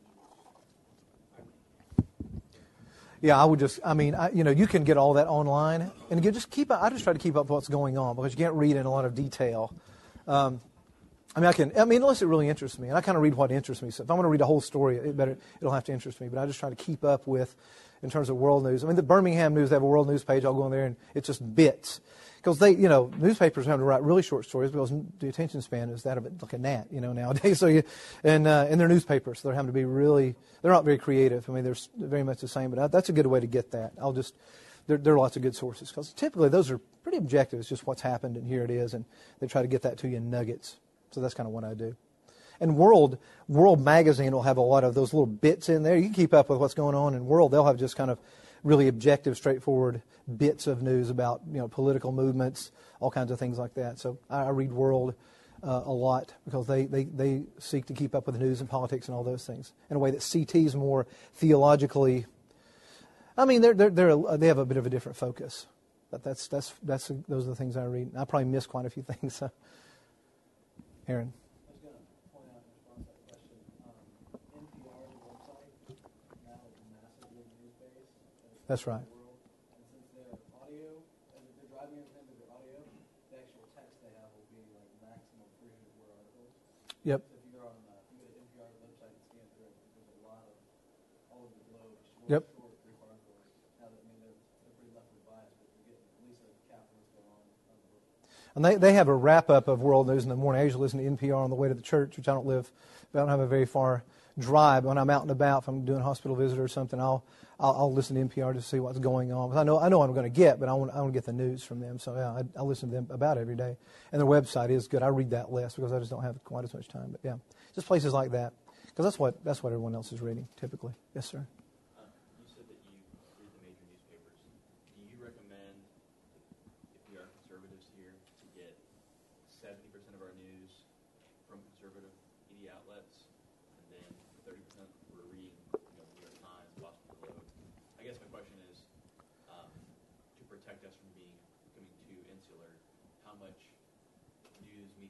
news? Yeah, I would just, I mean, I, you know, you can get all that online. And again, just keep, I just try to keep up with what's going on because you can't read in a lot of detail. Um, I mean, I can, I mean, unless it really interests me. And I kind of read what interests me. So if I'm going to read a whole story, it better, it'll have to interest me. But I just try to keep up with, in terms of world news. I mean, the Birmingham News, they have a world news page. I'll go in there and it's just bits. Because they, you know, newspapers have to write really short stories because the attention span is that of it, like a gnat, you know, nowadays. So you, and, uh, and they're newspapers. So they're having to be really, they're not very creative. I mean, they're very much the same. But I, that's a good way to get that. I'll just, there, there are lots of good sources. Because typically those are pretty objective. It's just what's happened and here it is. And they try to get that to you in nuggets. So that's kind of what I do. And World World Magazine will have a lot of those little bits in there. You can keep up with what's going on in World. They'll have just kind of really objective, straightforward bits of news about, you know, political movements, all kinds of things like that. So I, I read World uh, a lot because they, they, they seek to keep up with the news and politics and all those things in a way that C T is more theologically. I mean, they're they're, they're they have a bit of a different focus. But that's that's that's those are the things I read. I probably miss quite a few things. So. Aaron. I was going to point out in response to that question, um, N P R's website now is massively news-based. That's right. World. And since they're audio, and if they're driving everything with their audio, the actual text they have will be like maximum three hundred word articles. Yep. So if you go on, uh, if you go to N P R's website and scan through it, there's a lot of all over the globe, short, Yep. short, brief articles. Now, that, I mean, they're, they're pretty leftward biased, but they're getting at least a cap of what's going on on the book. And they, they have a wrap-up of world news in the morning. I usually listen to N P R on the way to the church, which I don't live, I don't have a very far drive. When I'm out and about, if I'm doing a hospital visit or something, I'll I'll, I'll listen to N P R to see what's going on. Because I know I know what I'm going to get, but I want I want to get the news from them. So yeah, I, I listen to them about every day. And their website is good. I read that less because I just don't have quite as much time. But yeah, just places like that, because that's what that's what everyone else is reading typically. Yes, sir. Uh, you said that you read the major newspapers. Do you recommend, if we are conservatives here, to get seventy percent of our news from conservative media outlets,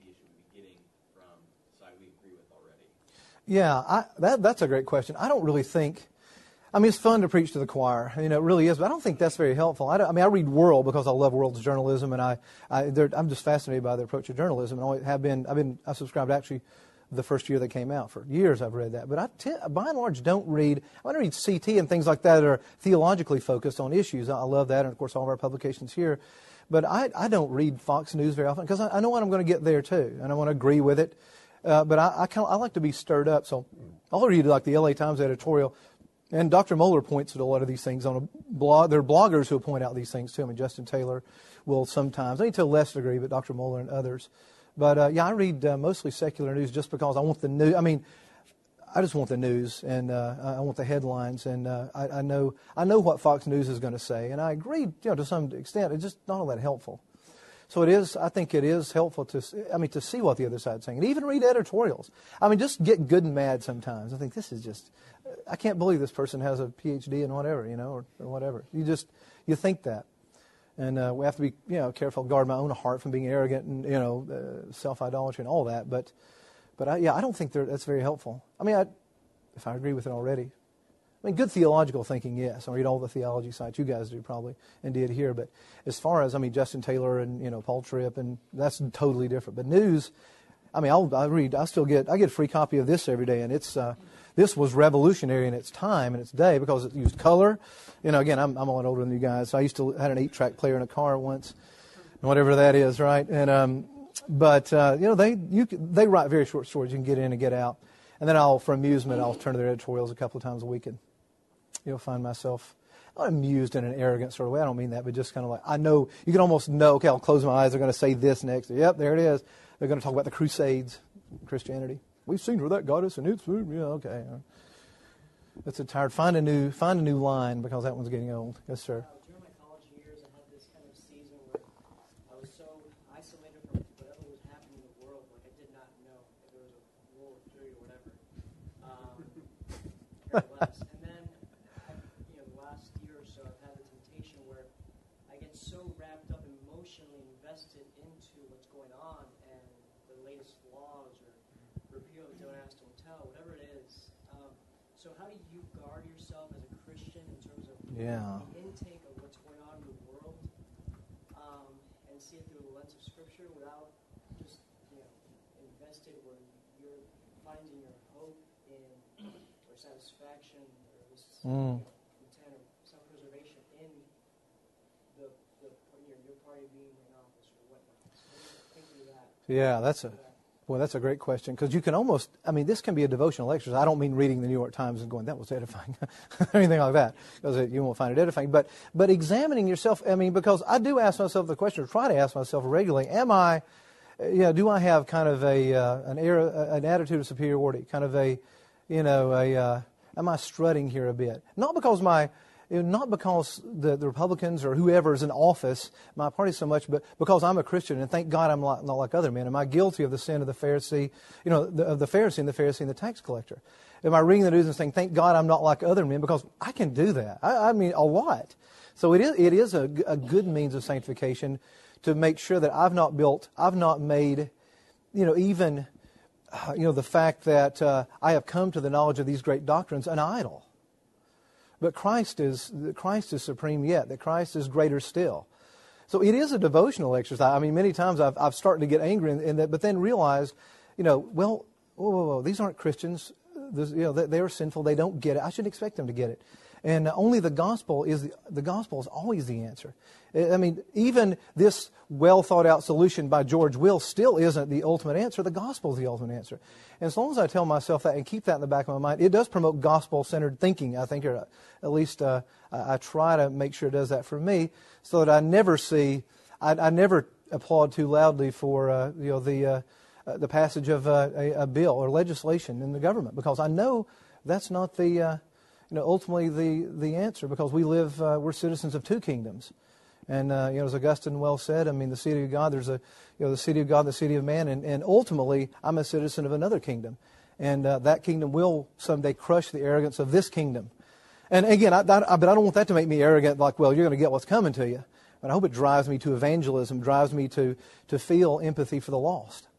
media should we be getting from the side we agree with already? Yeah, I, that that's a great question. I don't really think. I mean, it's fun to preach to the choir, you know, it really is, but I don't think that's very helpful. I, don't, I mean, I read World because I love World's journalism, and I, I I'm just fascinated by their approach to journalism, and always have been. I've been I subscribed actually the first year they came out. For years I've read that, but I tend, by and large don't read. I want to read C T and things like that that are theologically focused on issues. I, I love that, and of course all of our publications here. But I I don't read Fox News very often because I, I know what I'm going to get there too, and I want to agree with it. Uh, but I I, kind of, I like to be stirred up, so I'll read like the L A Times editorial. And Doctor Mohler points at a lot of these things on a blog. There are bloggers who point out these things too. I mean, Justin Taylor will sometimes, I mean, to a less degree, but Doctor Mohler and others. But uh, yeah, I read uh, mostly secular news just because I want the news. I mean, I just want the news, and uh, I want the headlines, and uh, I, I know I know what Fox News is going to say, and I agree, you know, to some extent. It's just not all that helpful. So it is. I think it is helpful to. I mean, to see what the other side's saying, and even read editorials. I mean, just get good and mad sometimes. I think this is just. I can't believe this person has a P H D in whatever, you know, or, or whatever. You just you think that, and uh, we have to be, you know, careful, guard my own heart from being arrogant and, you know, uh, self-idolatry and all that. But, but I, yeah, I don't think that's very helpful. I mean, I, if I agree with it already, I mean, good theological thinking, yes. I read all the theology sites you guys do probably and did here. But as far as I mean, Justin Taylor and, you know, Paul Tripp, and that's totally different. But news, I mean, I'll I read. I still get I get a free copy of this every day, and it's. Uh, This was revolutionary in its time and its day because it used color. You know, again, I'm, I'm a lot older than you guys. So I used to had an eight-track player in a car once, whatever that is, right? And um, but uh, you know, they you they write very short stories. You can get in and get out. And then I'll, for amusement, I'll turn to their editorials a couple of times a week, and you'll find myself not amused in an arrogant sort of way. I don't mean that, but just kind of like I know you can almost know. Okay, I'll close my eyes. They're going to say this next. Yep, there it is. They're going to talk about the Crusades, Christianity. We've seen where that got us, and it's yeah okay. That's a tired. Find a new find a new line because that one's getting old. Yes, sir. Uh, during my college years, I had this kind of season where I was so isolated from whatever was happening in the world, like I did not know if there was a World War Three or whatever. Um, or less. And then, I, you know, the last year or so, I've had the temptation where I get so wrapped up emotionally invested into what's going on and the latest laws or repeal the don't ask, don't tell, whatever it is. Um, so how do you guard yourself as a Christian in terms of Yeah. the intake of what's going on in the world um, and see it through the lens of Scripture without just, you know, invested where you're finding your hope in or satisfaction or this Mm. you know, intent of self-preservation in the, the your, your party being in office or whatnot. So think through that. Yeah, that's a. Well, that's a great question because you can almost, I mean, this can be a devotional exercise. I don't mean reading the New York Times and going, that was edifying, or anything like that, because you won't find it edifying. But but examining yourself, I mean, because I do ask myself the question, or try to ask myself regularly, am I, you know, do I have kind of a uh, an air, an attitude of superiority, kind of a, you know, a, uh, am I strutting here a bit? Not because my, not because the, the Republicans or whoever is in office, my party so much, but because I'm a Christian and thank God I'm not, not like other men. Am I guilty of the sin of the Pharisee, you know, the, of the Pharisee and the Pharisee and the tax collector? Am I reading the news and saying, thank God I'm not like other men? Because I can do that. I, I mean, a lot. So it is, it is a, a good means of sanctification to make sure that I've not built, I've not made, you know, even, uh, you know, the fact that uh, I have come to the knowledge of these great doctrines an idol. But Christ is Christ is supreme yet. That Christ is greater still. So it is a devotional exercise. I mean, many times I've I've started to get angry in, in that, but then realize, you know, well, whoa, whoa, whoa, these aren't Christians. This, you know, they, they are sinful. They don't get it. I shouldn't expect them to get it. And only the gospel is the, the gospel is always the answer. I mean, even this well thought out solution by George Will still isn't the ultimate answer. The gospel is the ultimate answer. And as long as I tell myself that and keep that in the back of my mind, it does promote gospel centered thinking. I think, or at least uh, I, I try to make sure it does that for me, so that I never see, I, I never applaud too loudly for uh, you know the uh, uh, the passage of uh, a, a bill or legislation in the government, because I know that's not the uh, you know ultimately the the answer, because we live uh, we're citizens of two kingdoms. And uh, you know, as Augustine well said, I mean, the city of God, there's a, you know, the city of God, the city of man, and, and ultimately, I'm a citizen of another kingdom, and uh, that kingdom will someday crush the arrogance of this kingdom. And again, I, I, but I don't want that to make me arrogant, like, well, you're going to get what's coming to you. But I hope it drives me to evangelism, drives me to to feel empathy for the lost.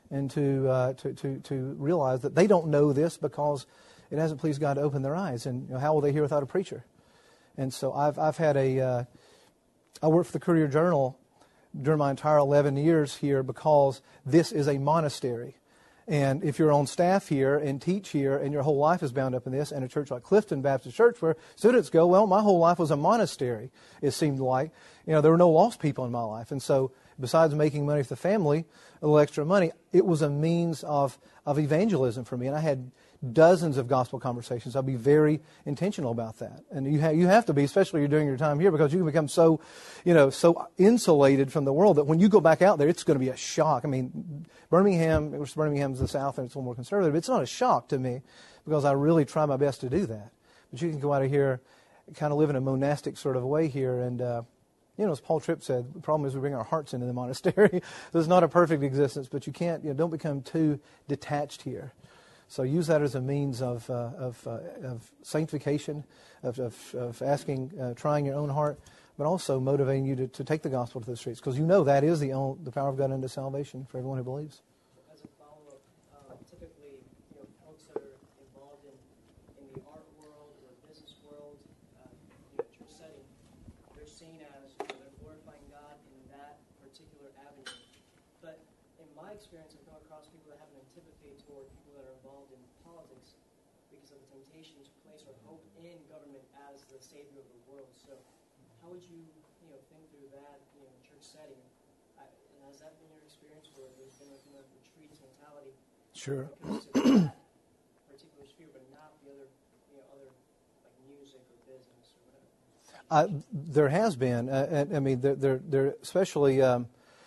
and to, uh, to, to, to realize that they don't know this because it hasn't pleased God to open their eyes. And you know, how will they hear without a preacher? And so I've, I've had a, uh, I worked for the Courier Journal during my entire eleven years here because this is a monastery. And if you're on staff here and teach here and your whole life is bound up in this, and a church like Clifton Baptist Church where students go, well, my whole life was a monastery, it seemed like. You know, there were no lost people in my life. And so besides making money for the family, a little extra money, it was a means of, of evangelism for me. And I had dozens of gospel conversations. I'll be very intentional about that. And you, ha- you have to be, especially during your time here, because you can become so, you know, so insulated from the world that when you go back out there, it's going to be a shock. I mean, Birmingham, which Birmingham's the South and it's a little more conservative, it's not a shock to me because I really try my best to do that. But you can go out of here, kind of live in a monastic sort of way here. And, uh, you know, as Paul Tripp said, the problem is we bring our hearts into the monastery. So it's not a perfect existence, but you can't, you know, don't become too detached here. So use that as a means of uh, of, uh, of sanctification, of, of, of asking, uh, trying your own heart, but also motivating you to, to take the gospel to the streets, because you know that is the only, the power of God unto salvation for everyone who believes. As a follow-up, uh, typically, you know, folks that are involved in, in the art world or business world, uh, you know, church setting, they're seen as, you know, they're glorifying God in that particular avenue. But in my experience, I've come across people that have an antipathy toward people that are involved in politics because of the temptation to place our hope in government as the savior of the world. So how would you, you know, think through that, you know, church setting? I, and has that been your experience where there's been like a retreatist mentality? Sure. When it comes to that particular sphere, but not the other, you know, other like music or business or whatever? Uh, there has been. Uh, I mean, there, there, there especially um,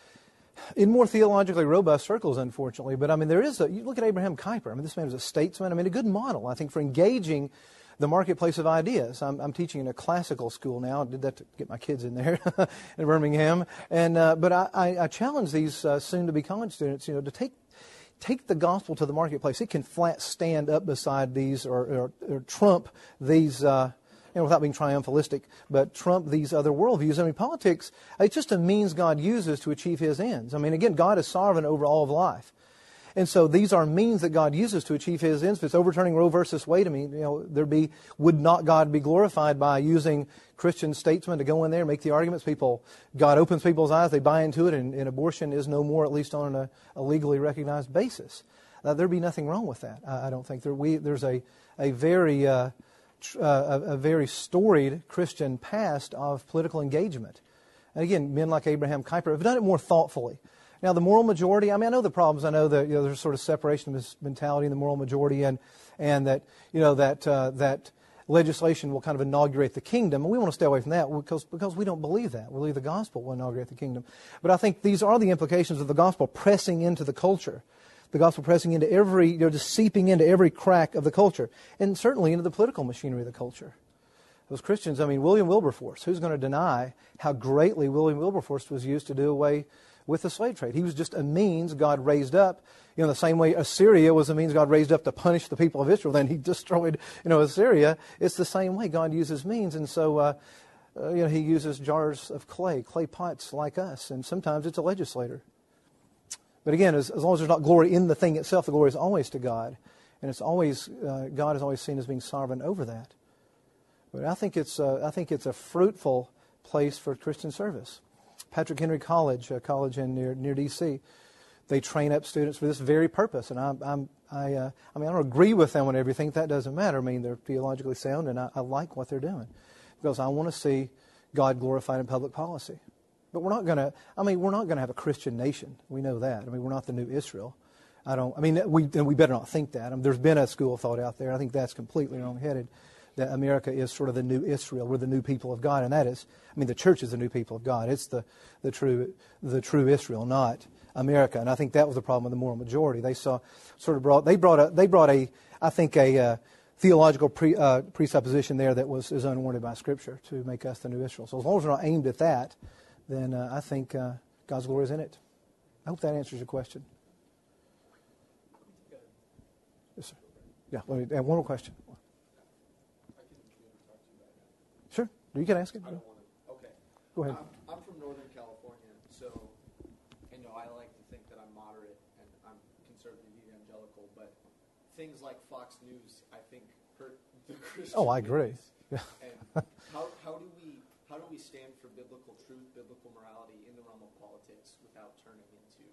in more theologically robust circles, unfortunately. But I mean, there is a. You look at Abraham Kuyper. I mean, this man was a statesman. I mean, a good model, I think, for engaging the marketplace of ideas. I'm, I'm teaching in a classical school now. I did that to get my kids in there in Birmingham. And uh, but I, I, I challenge these uh, soon-to-be college students, you know, to take. Take the gospel to the marketplace. It can flat stand up beside these or, or, or trump these, uh, you know, without being triumphalistic, but trump these other worldviews. I mean, politics, it's just a means God uses to achieve His ends. I mean, again, God is sovereign over all of life. And so these are means that God uses to achieve His ends. If it's overturning Roe versus Wade, I mean, you know, there be would not God be glorified by using Christian statesmen to go in there and make the arguments? People, God opens people's eyes, they buy into it, and, and abortion is no more, at least on a, a legally recognized basis. Uh, there'd be nothing wrong with that. I, I don't think there. We there's a a very uh, tr- uh, a, a very storied Christian past of political engagement. And again, men like Abraham Kuyper have done it more thoughtfully. Now, the moral majority, I mean, I know the problems. I know that, you know, there's sort of separation of mentality in the moral majority, and and that, you know, that uh, that legislation will kind of inaugurate the kingdom. And we want to stay away from that because, because we don't believe that. We believe the gospel will inaugurate the kingdom. But I think these are the implications of the gospel pressing into the culture. The gospel pressing into every, you know, just seeping into every crack of the culture. And certainly into the political machinery of the culture. Those Christians, I mean, William Wilberforce, who's going to deny how greatly William Wilberforce was used to do away with the slave trade? He was just a means God raised up, you know, the same way Assyria was a means God raised up to punish the people of Israel. Then He destroyed, you know, Assyria. It's the same way God uses means, and so, uh, uh, you know, He uses jars of clay, clay pots like us, and sometimes it's a legislator. But again, as, as long as there's not glory in the thing itself, the glory is always to God, and it's always uh, God is always seen as being sovereign over that. But I think it's uh, I think it's a fruitful place for Christian service. Patrick Henry College, a college in near near D C, they train up students for this very purpose. And I'm, I'm I uh, I mean I don't agree with them on everything. That doesn't matter. I mean, they're theologically sound, and I, I like what they're doing because I want to see God glorified in public policy. But we're not going to. I mean, we're not going to have a Christian nation. We know that. I mean, we're not the new Israel. I don't. I mean, we and we better not think that. I mean, there's been a school of thought out there. I think that's completely wrong-headed. That America is sort of the new Israel. We're the new people of God, and that is, I mean, the church is the new people of God. It's the, the true the true Israel, not America. And I think that was the problem with the moral majority. They saw sort of brought they brought a they brought a I think a uh, theological pre, uh, presupposition there that was is unwarranted by Scripture to make us the new Israel. So as long as we're not aimed at that, then uh, I think uh, God's glory is in it. I hope that answers your question. Yes, sir. Yeah. Let me add one more question. Sure. You can ask it. I don't want to. Okay. Go ahead. I'm, I'm from Northern California, so, you know, I like to think that I'm moderate, and I'm things like Fox News, I think, hurt the Christian. Oh, I agree. witness. And how how do we how do we stand for biblical truth, biblical morality in the realm of politics without turning into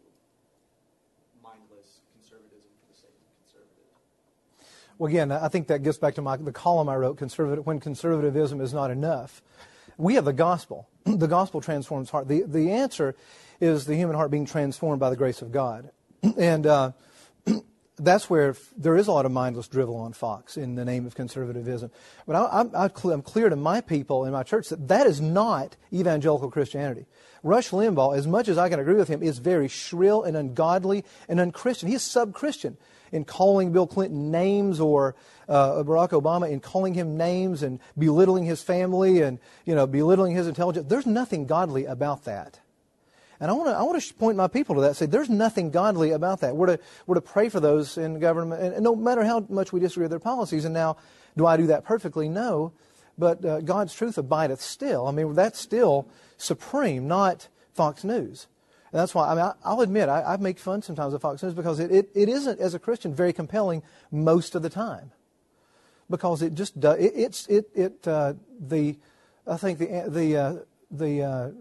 mindless conservatism for the sake of conservatism? Well, again, I think that gets back to my, the column I wrote, conservative, when conservatism is not enough. We have the gospel. The gospel transforms heart. The, the answer is the human heart being transformed by the grace of God. And uh, that's where there is a lot of mindless drivel on Fox in the name of conservatism. But I, I, I'm clear to my people in my church that that is not evangelical Christianity. Rush Limbaugh, as much as I can agree with him, is very shrill and ungodly and unchristian. He is sub-Christian in calling Bill Clinton names, or uh, Barack Obama in calling him names and belittling his family and, you know, belittling his intelligence. There's nothing godly about that. And I want to I want to point my people to that. Say there's nothing godly about that. We're to we're to pray for those in government, and, and no matter how much we disagree with their policies. And now, do I do that perfectly? No, but uh, God's truth abideth still. I mean, that's still supreme, not Fox News. And that's why I mean I, I'll admit I, I make fun sometimes of Fox News because it, it, it isn't, as a Christian, very compelling most of the time, because it just does, it, it's it it uh, the I think the the uh, the uh,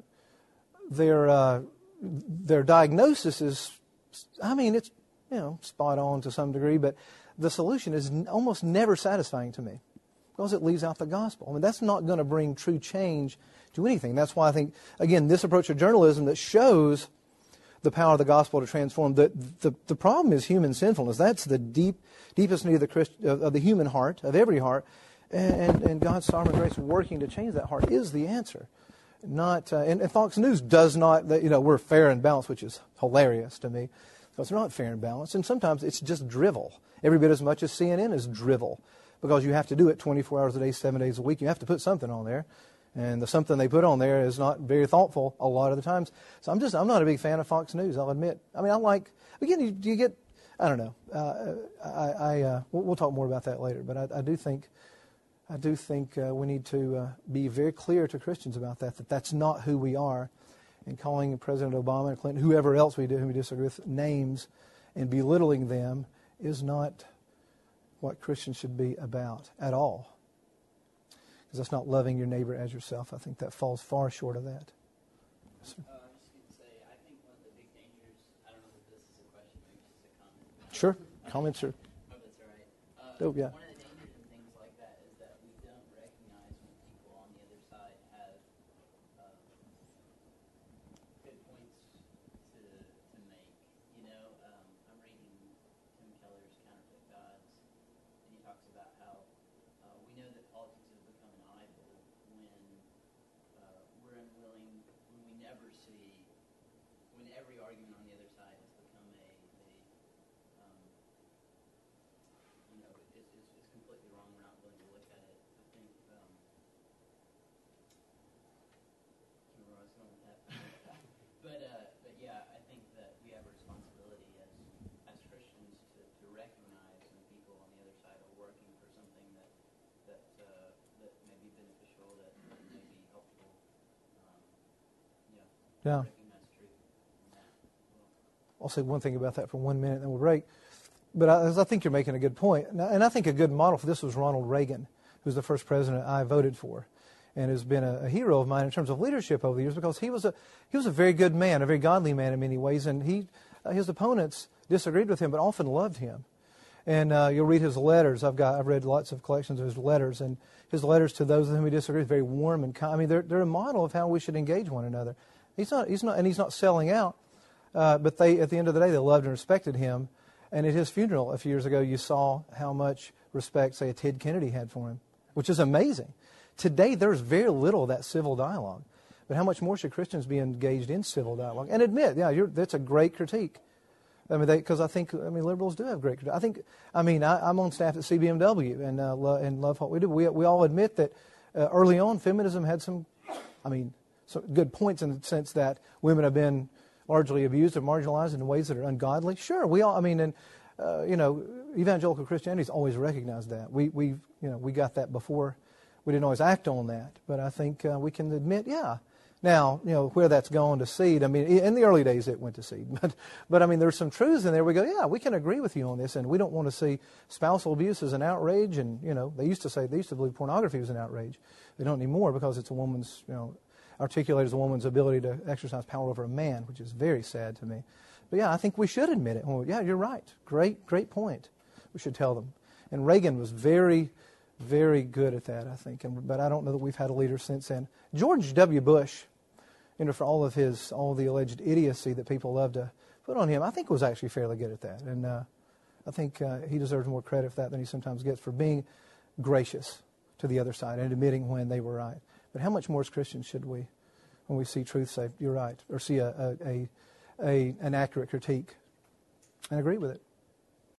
Their uh, their diagnosis is, I mean, it's, you know, spot on to some degree, but the solution is n- almost never satisfying to me because it leaves out the gospel. I mean, that's not going to bring true change to anything. That's why I think, again, this approach of journalism that shows the power of the gospel to transform. The the, the problem is human sinfulness. That's the deep deepest need of the Christ, of, of the human heart, of every heart, and, and God's sovereign grace working to change that heart is the answer. Not uh, and, and Fox News does not, you know, we're fair and balanced, which is hilarious to me. So it's not fair and balanced, and sometimes it's just drivel. Every bit as much as C N N is drivel, because you have to do it twenty-four hours a day, seven days a week. You have to put something on there, and the something they put on there is not very thoughtful a lot of the times. So I'm just I'm not a big fan of Fox News. I'll admit. I mean, I like again. You, you get I don't know. Uh, I, I uh, we'll, we'll talk more about that later, but I, I do think. I do think uh, we need to uh, be very clear to Christians about that, that that's not who we are. And calling President Obama and Clinton, whoever else we do, who we disagree with, names and belittling them is not what Christians should be about at all. Because that's not loving your neighbor as yourself. I think that falls far short of that. Yes, sir. Uh, I'm just going to say, I think one of the big dangers, I don't know if this is a question, maybe just a comment. Sure. Comments, sir. Hope that's all right. Uh, Oh, yeah. One of the dangers in things like that is that we don't recognize when people on the other side have uh, good points to to make. You know, um, I'm reading Tim Keller's Counterfeit Gods, and he talks about how uh, we know that politics has become an idol when uh, we're unwilling, when we never see, when every argument on the other side has become a, a um, you know, it's, it's, it's completely wrong. We're not willing to look at it. I think, um, I can't remember where I was going with that. but, uh, but yeah, I think that we have a responsibility as, as Christians to, to recognize when people on the other side are working for something that, that, uh, that may be beneficial, that, that may be helpful. Um, yeah. Yeah. Recognize truth in that. Well, I'll say one thing about that for one minute, then we'll break. But I, I think you're making a good point. And I think a good model for this was Ronald Reagan, who's the first president I voted for, and has been a, a hero of mine in terms of leadership over the years, because he was a he was a very good man, a very godly man in many ways, and he uh, his opponents disagreed with him, but often loved him. And uh, you'll read his letters. I've got I've read lots of collections of his letters, and his letters to those with whom he disagreed, very warm and kind. I mean, they're they're a model of how we should engage one another. He's not he's not and he's not selling out, uh, but they at the end of the day they loved and respected him. And at his funeral a few years ago, you saw how much respect, say, a Ted Kennedy had for him, which is amazing. Today, there's very little of that civil dialogue. But how much more should Christians be engaged in civil dialogue? And admit, yeah, you're, that's a great critique. I mean, because I think, I mean, liberals do have great critique. I think, I mean, I, I'm on staff at C B M W and, uh, lo- and love what we do. We, we all admit that uh, early on, feminism had some, I mean, some good points in the sense that women have been largely abused or marginalized in ways that are ungodly. Sure, we all, I mean, and, uh, you know, evangelical Christianity's always recognized that. We, we, you know, we got that before. We didn't always act on that. But I think uh, we can admit, yeah, Now, you know, where that's gone to seed, I mean, in the early days it went to seed. But, but I mean, there's some truths in there. We go, yeah, we can agree with you on this, and we don't want to see spousal abuse as an outrage. And, you know, they used to say, they used to believe pornography was an outrage. They don't anymore because it's a woman's, you know, articulated as a woman's ability to exercise power over a man, which is very sad to me. But yeah, I think we should admit it. Well, yeah, you're right. Great, great point. We should tell them. And Reagan was very, very good at that, I think. And, but I don't know that we've had a leader since then. George W. Bush, you know, for all of his, all the alleged idiocy that people love to put on him, I think was actually fairly good at that. And uh, I think uh, he deserves more credit for that than he sometimes gets for being gracious to the other side and admitting when they were right. But how much more as Christians should we, when we see truth, say, you're right, or see a, a, a, a an accurate critique and agree with it?